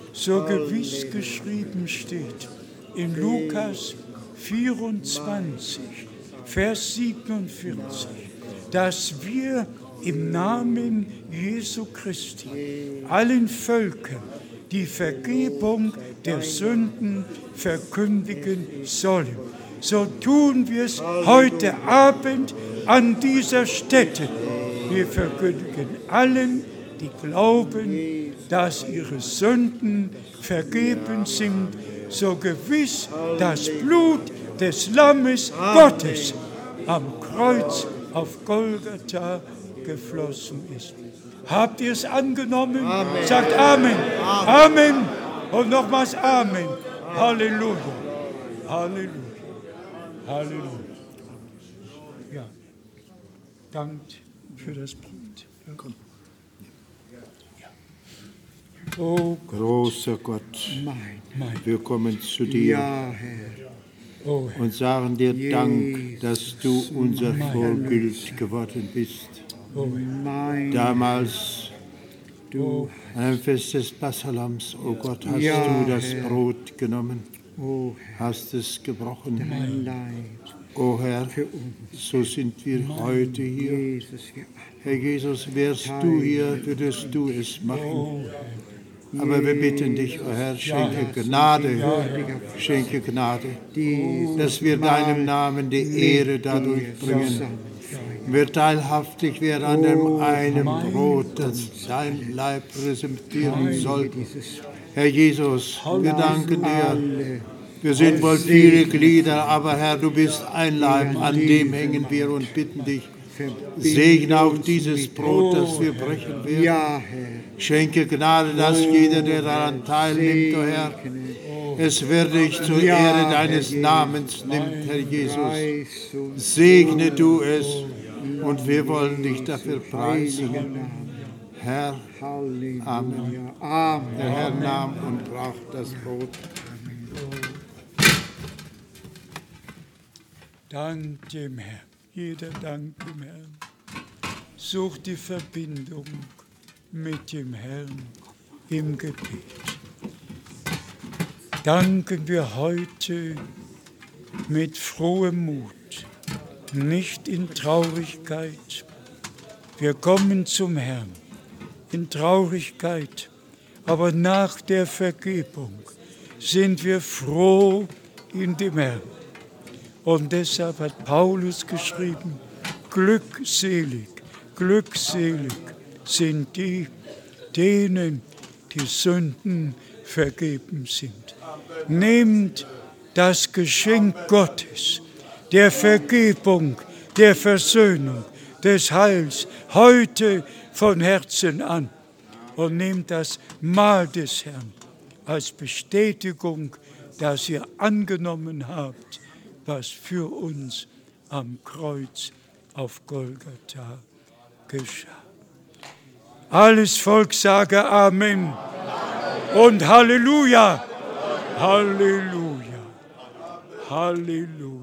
so gewiss geschrieben steht in Lukas 24, Vers 47, dass wir im Namen Jesu Christi allen Völkern die Vergebung der Sünden verkündigen sollen. So tun wir es heute Abend an dieser Stätte. Wir verkündigen allen, die glauben, dass ihre Sünden vergeben sind, so gewiss das Blut des Lammes Gottes am Kreuz auf Golgatha geflossen ist. Habt ihr es angenommen? Amen. Sagt Amen. Amen. Amen. Und nochmals Amen. Halleluja. Halleluja. Halleluja. Ja. Dankt für das Brot. Ja. Oh großer Gott, wir kommen zu dir und sagen dir Dank, dass du unser Vorbild geworden bist. Damals am Fest des Passalams, oh Gott, hast du das Brot genommen, hast es gebrochen. O Herr, so sind wir heute hier. Herr Jesus, wärst du hier, würdest du es machen. Aber wir bitten dich, o Herr, schenke Gnade, dass wir deinem Namen die Ehre dadurch bringen. Wir teilhaftig werden an dem einen Brot, das dein Leib repräsentieren soll. Herr Jesus, wir danken dir. Wir sind wohl viele Glieder, aber Herr, du bist ein Leib, an dem hängen wir und bitten dich. Segne auch dieses Brot, das wir brechen werden. Schenke Gnade, dass jeder, der daran teilnimmt, o Herr, es würdig zur Ehre deines Namens nimmt, Herr Jesus. Segne du es und wir wollen dich dafür preisen. Herr, Amen. Der Herr nahm und brach das Brot. Dank dem Herrn. Jeder Dank dem Herrn. Sucht die Verbindung mit dem Herrn im Gebet. Danken wir heute mit frohem Mut, nicht in Traurigkeit. Wir kommen zum Herrn in Traurigkeit, aber nach der Vergebung sind wir froh in dem Herrn. Und deshalb hat Paulus geschrieben, glückselig, glückselig sind die, denen die Sünden vergeben sind. Nehmt das Geschenk Gottes, der Vergebung, der Versöhnung, des Heils heute von Herzen an und nehmt das Mahl des Herrn als Bestätigung, dass ihr angenommen habt, was für uns am Kreuz auf Golgatha geschah. Alles Volk sage Amen und Halleluja, Halleluja, Halleluja.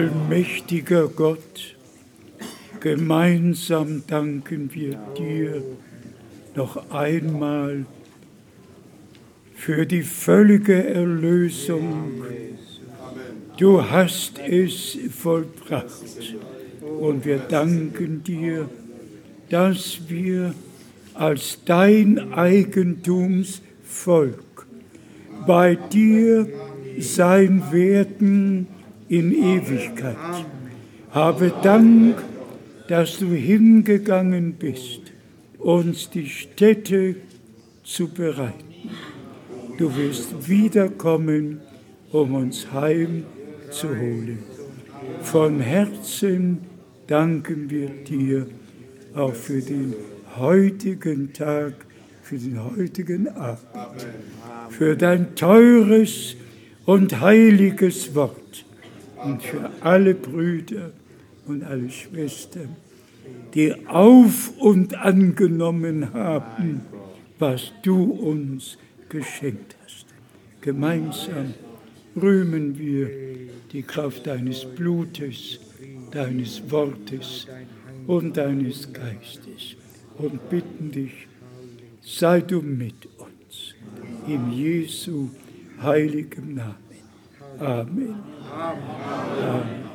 Allmächtiger Gott, gemeinsam danken wir dir noch einmal für die völlige Erlösung. Du hast es vollbracht und wir danken dir, dass wir als dein Eigentumsvolk bei dir sein werden in Ewigkeit. Habe Dank, dass du hingegangen bist, uns die Stätte zu bereiten. Du wirst wiederkommen, um uns heim zu holen. Von Herzen danken wir dir auch für den heutigen Tag, für den heutigen Abend, für dein teures und heiliges Wort und für alle Brüder und alle Schwestern, die auf und angenommen haben, was du uns geschenkt hast. Gemeinsam rühmen wir die Kraft deines Blutes, deines Wortes und deines Geistes und bitten dich, sei du mit uns. In Jesu heiligem Namen. Amen. Amen.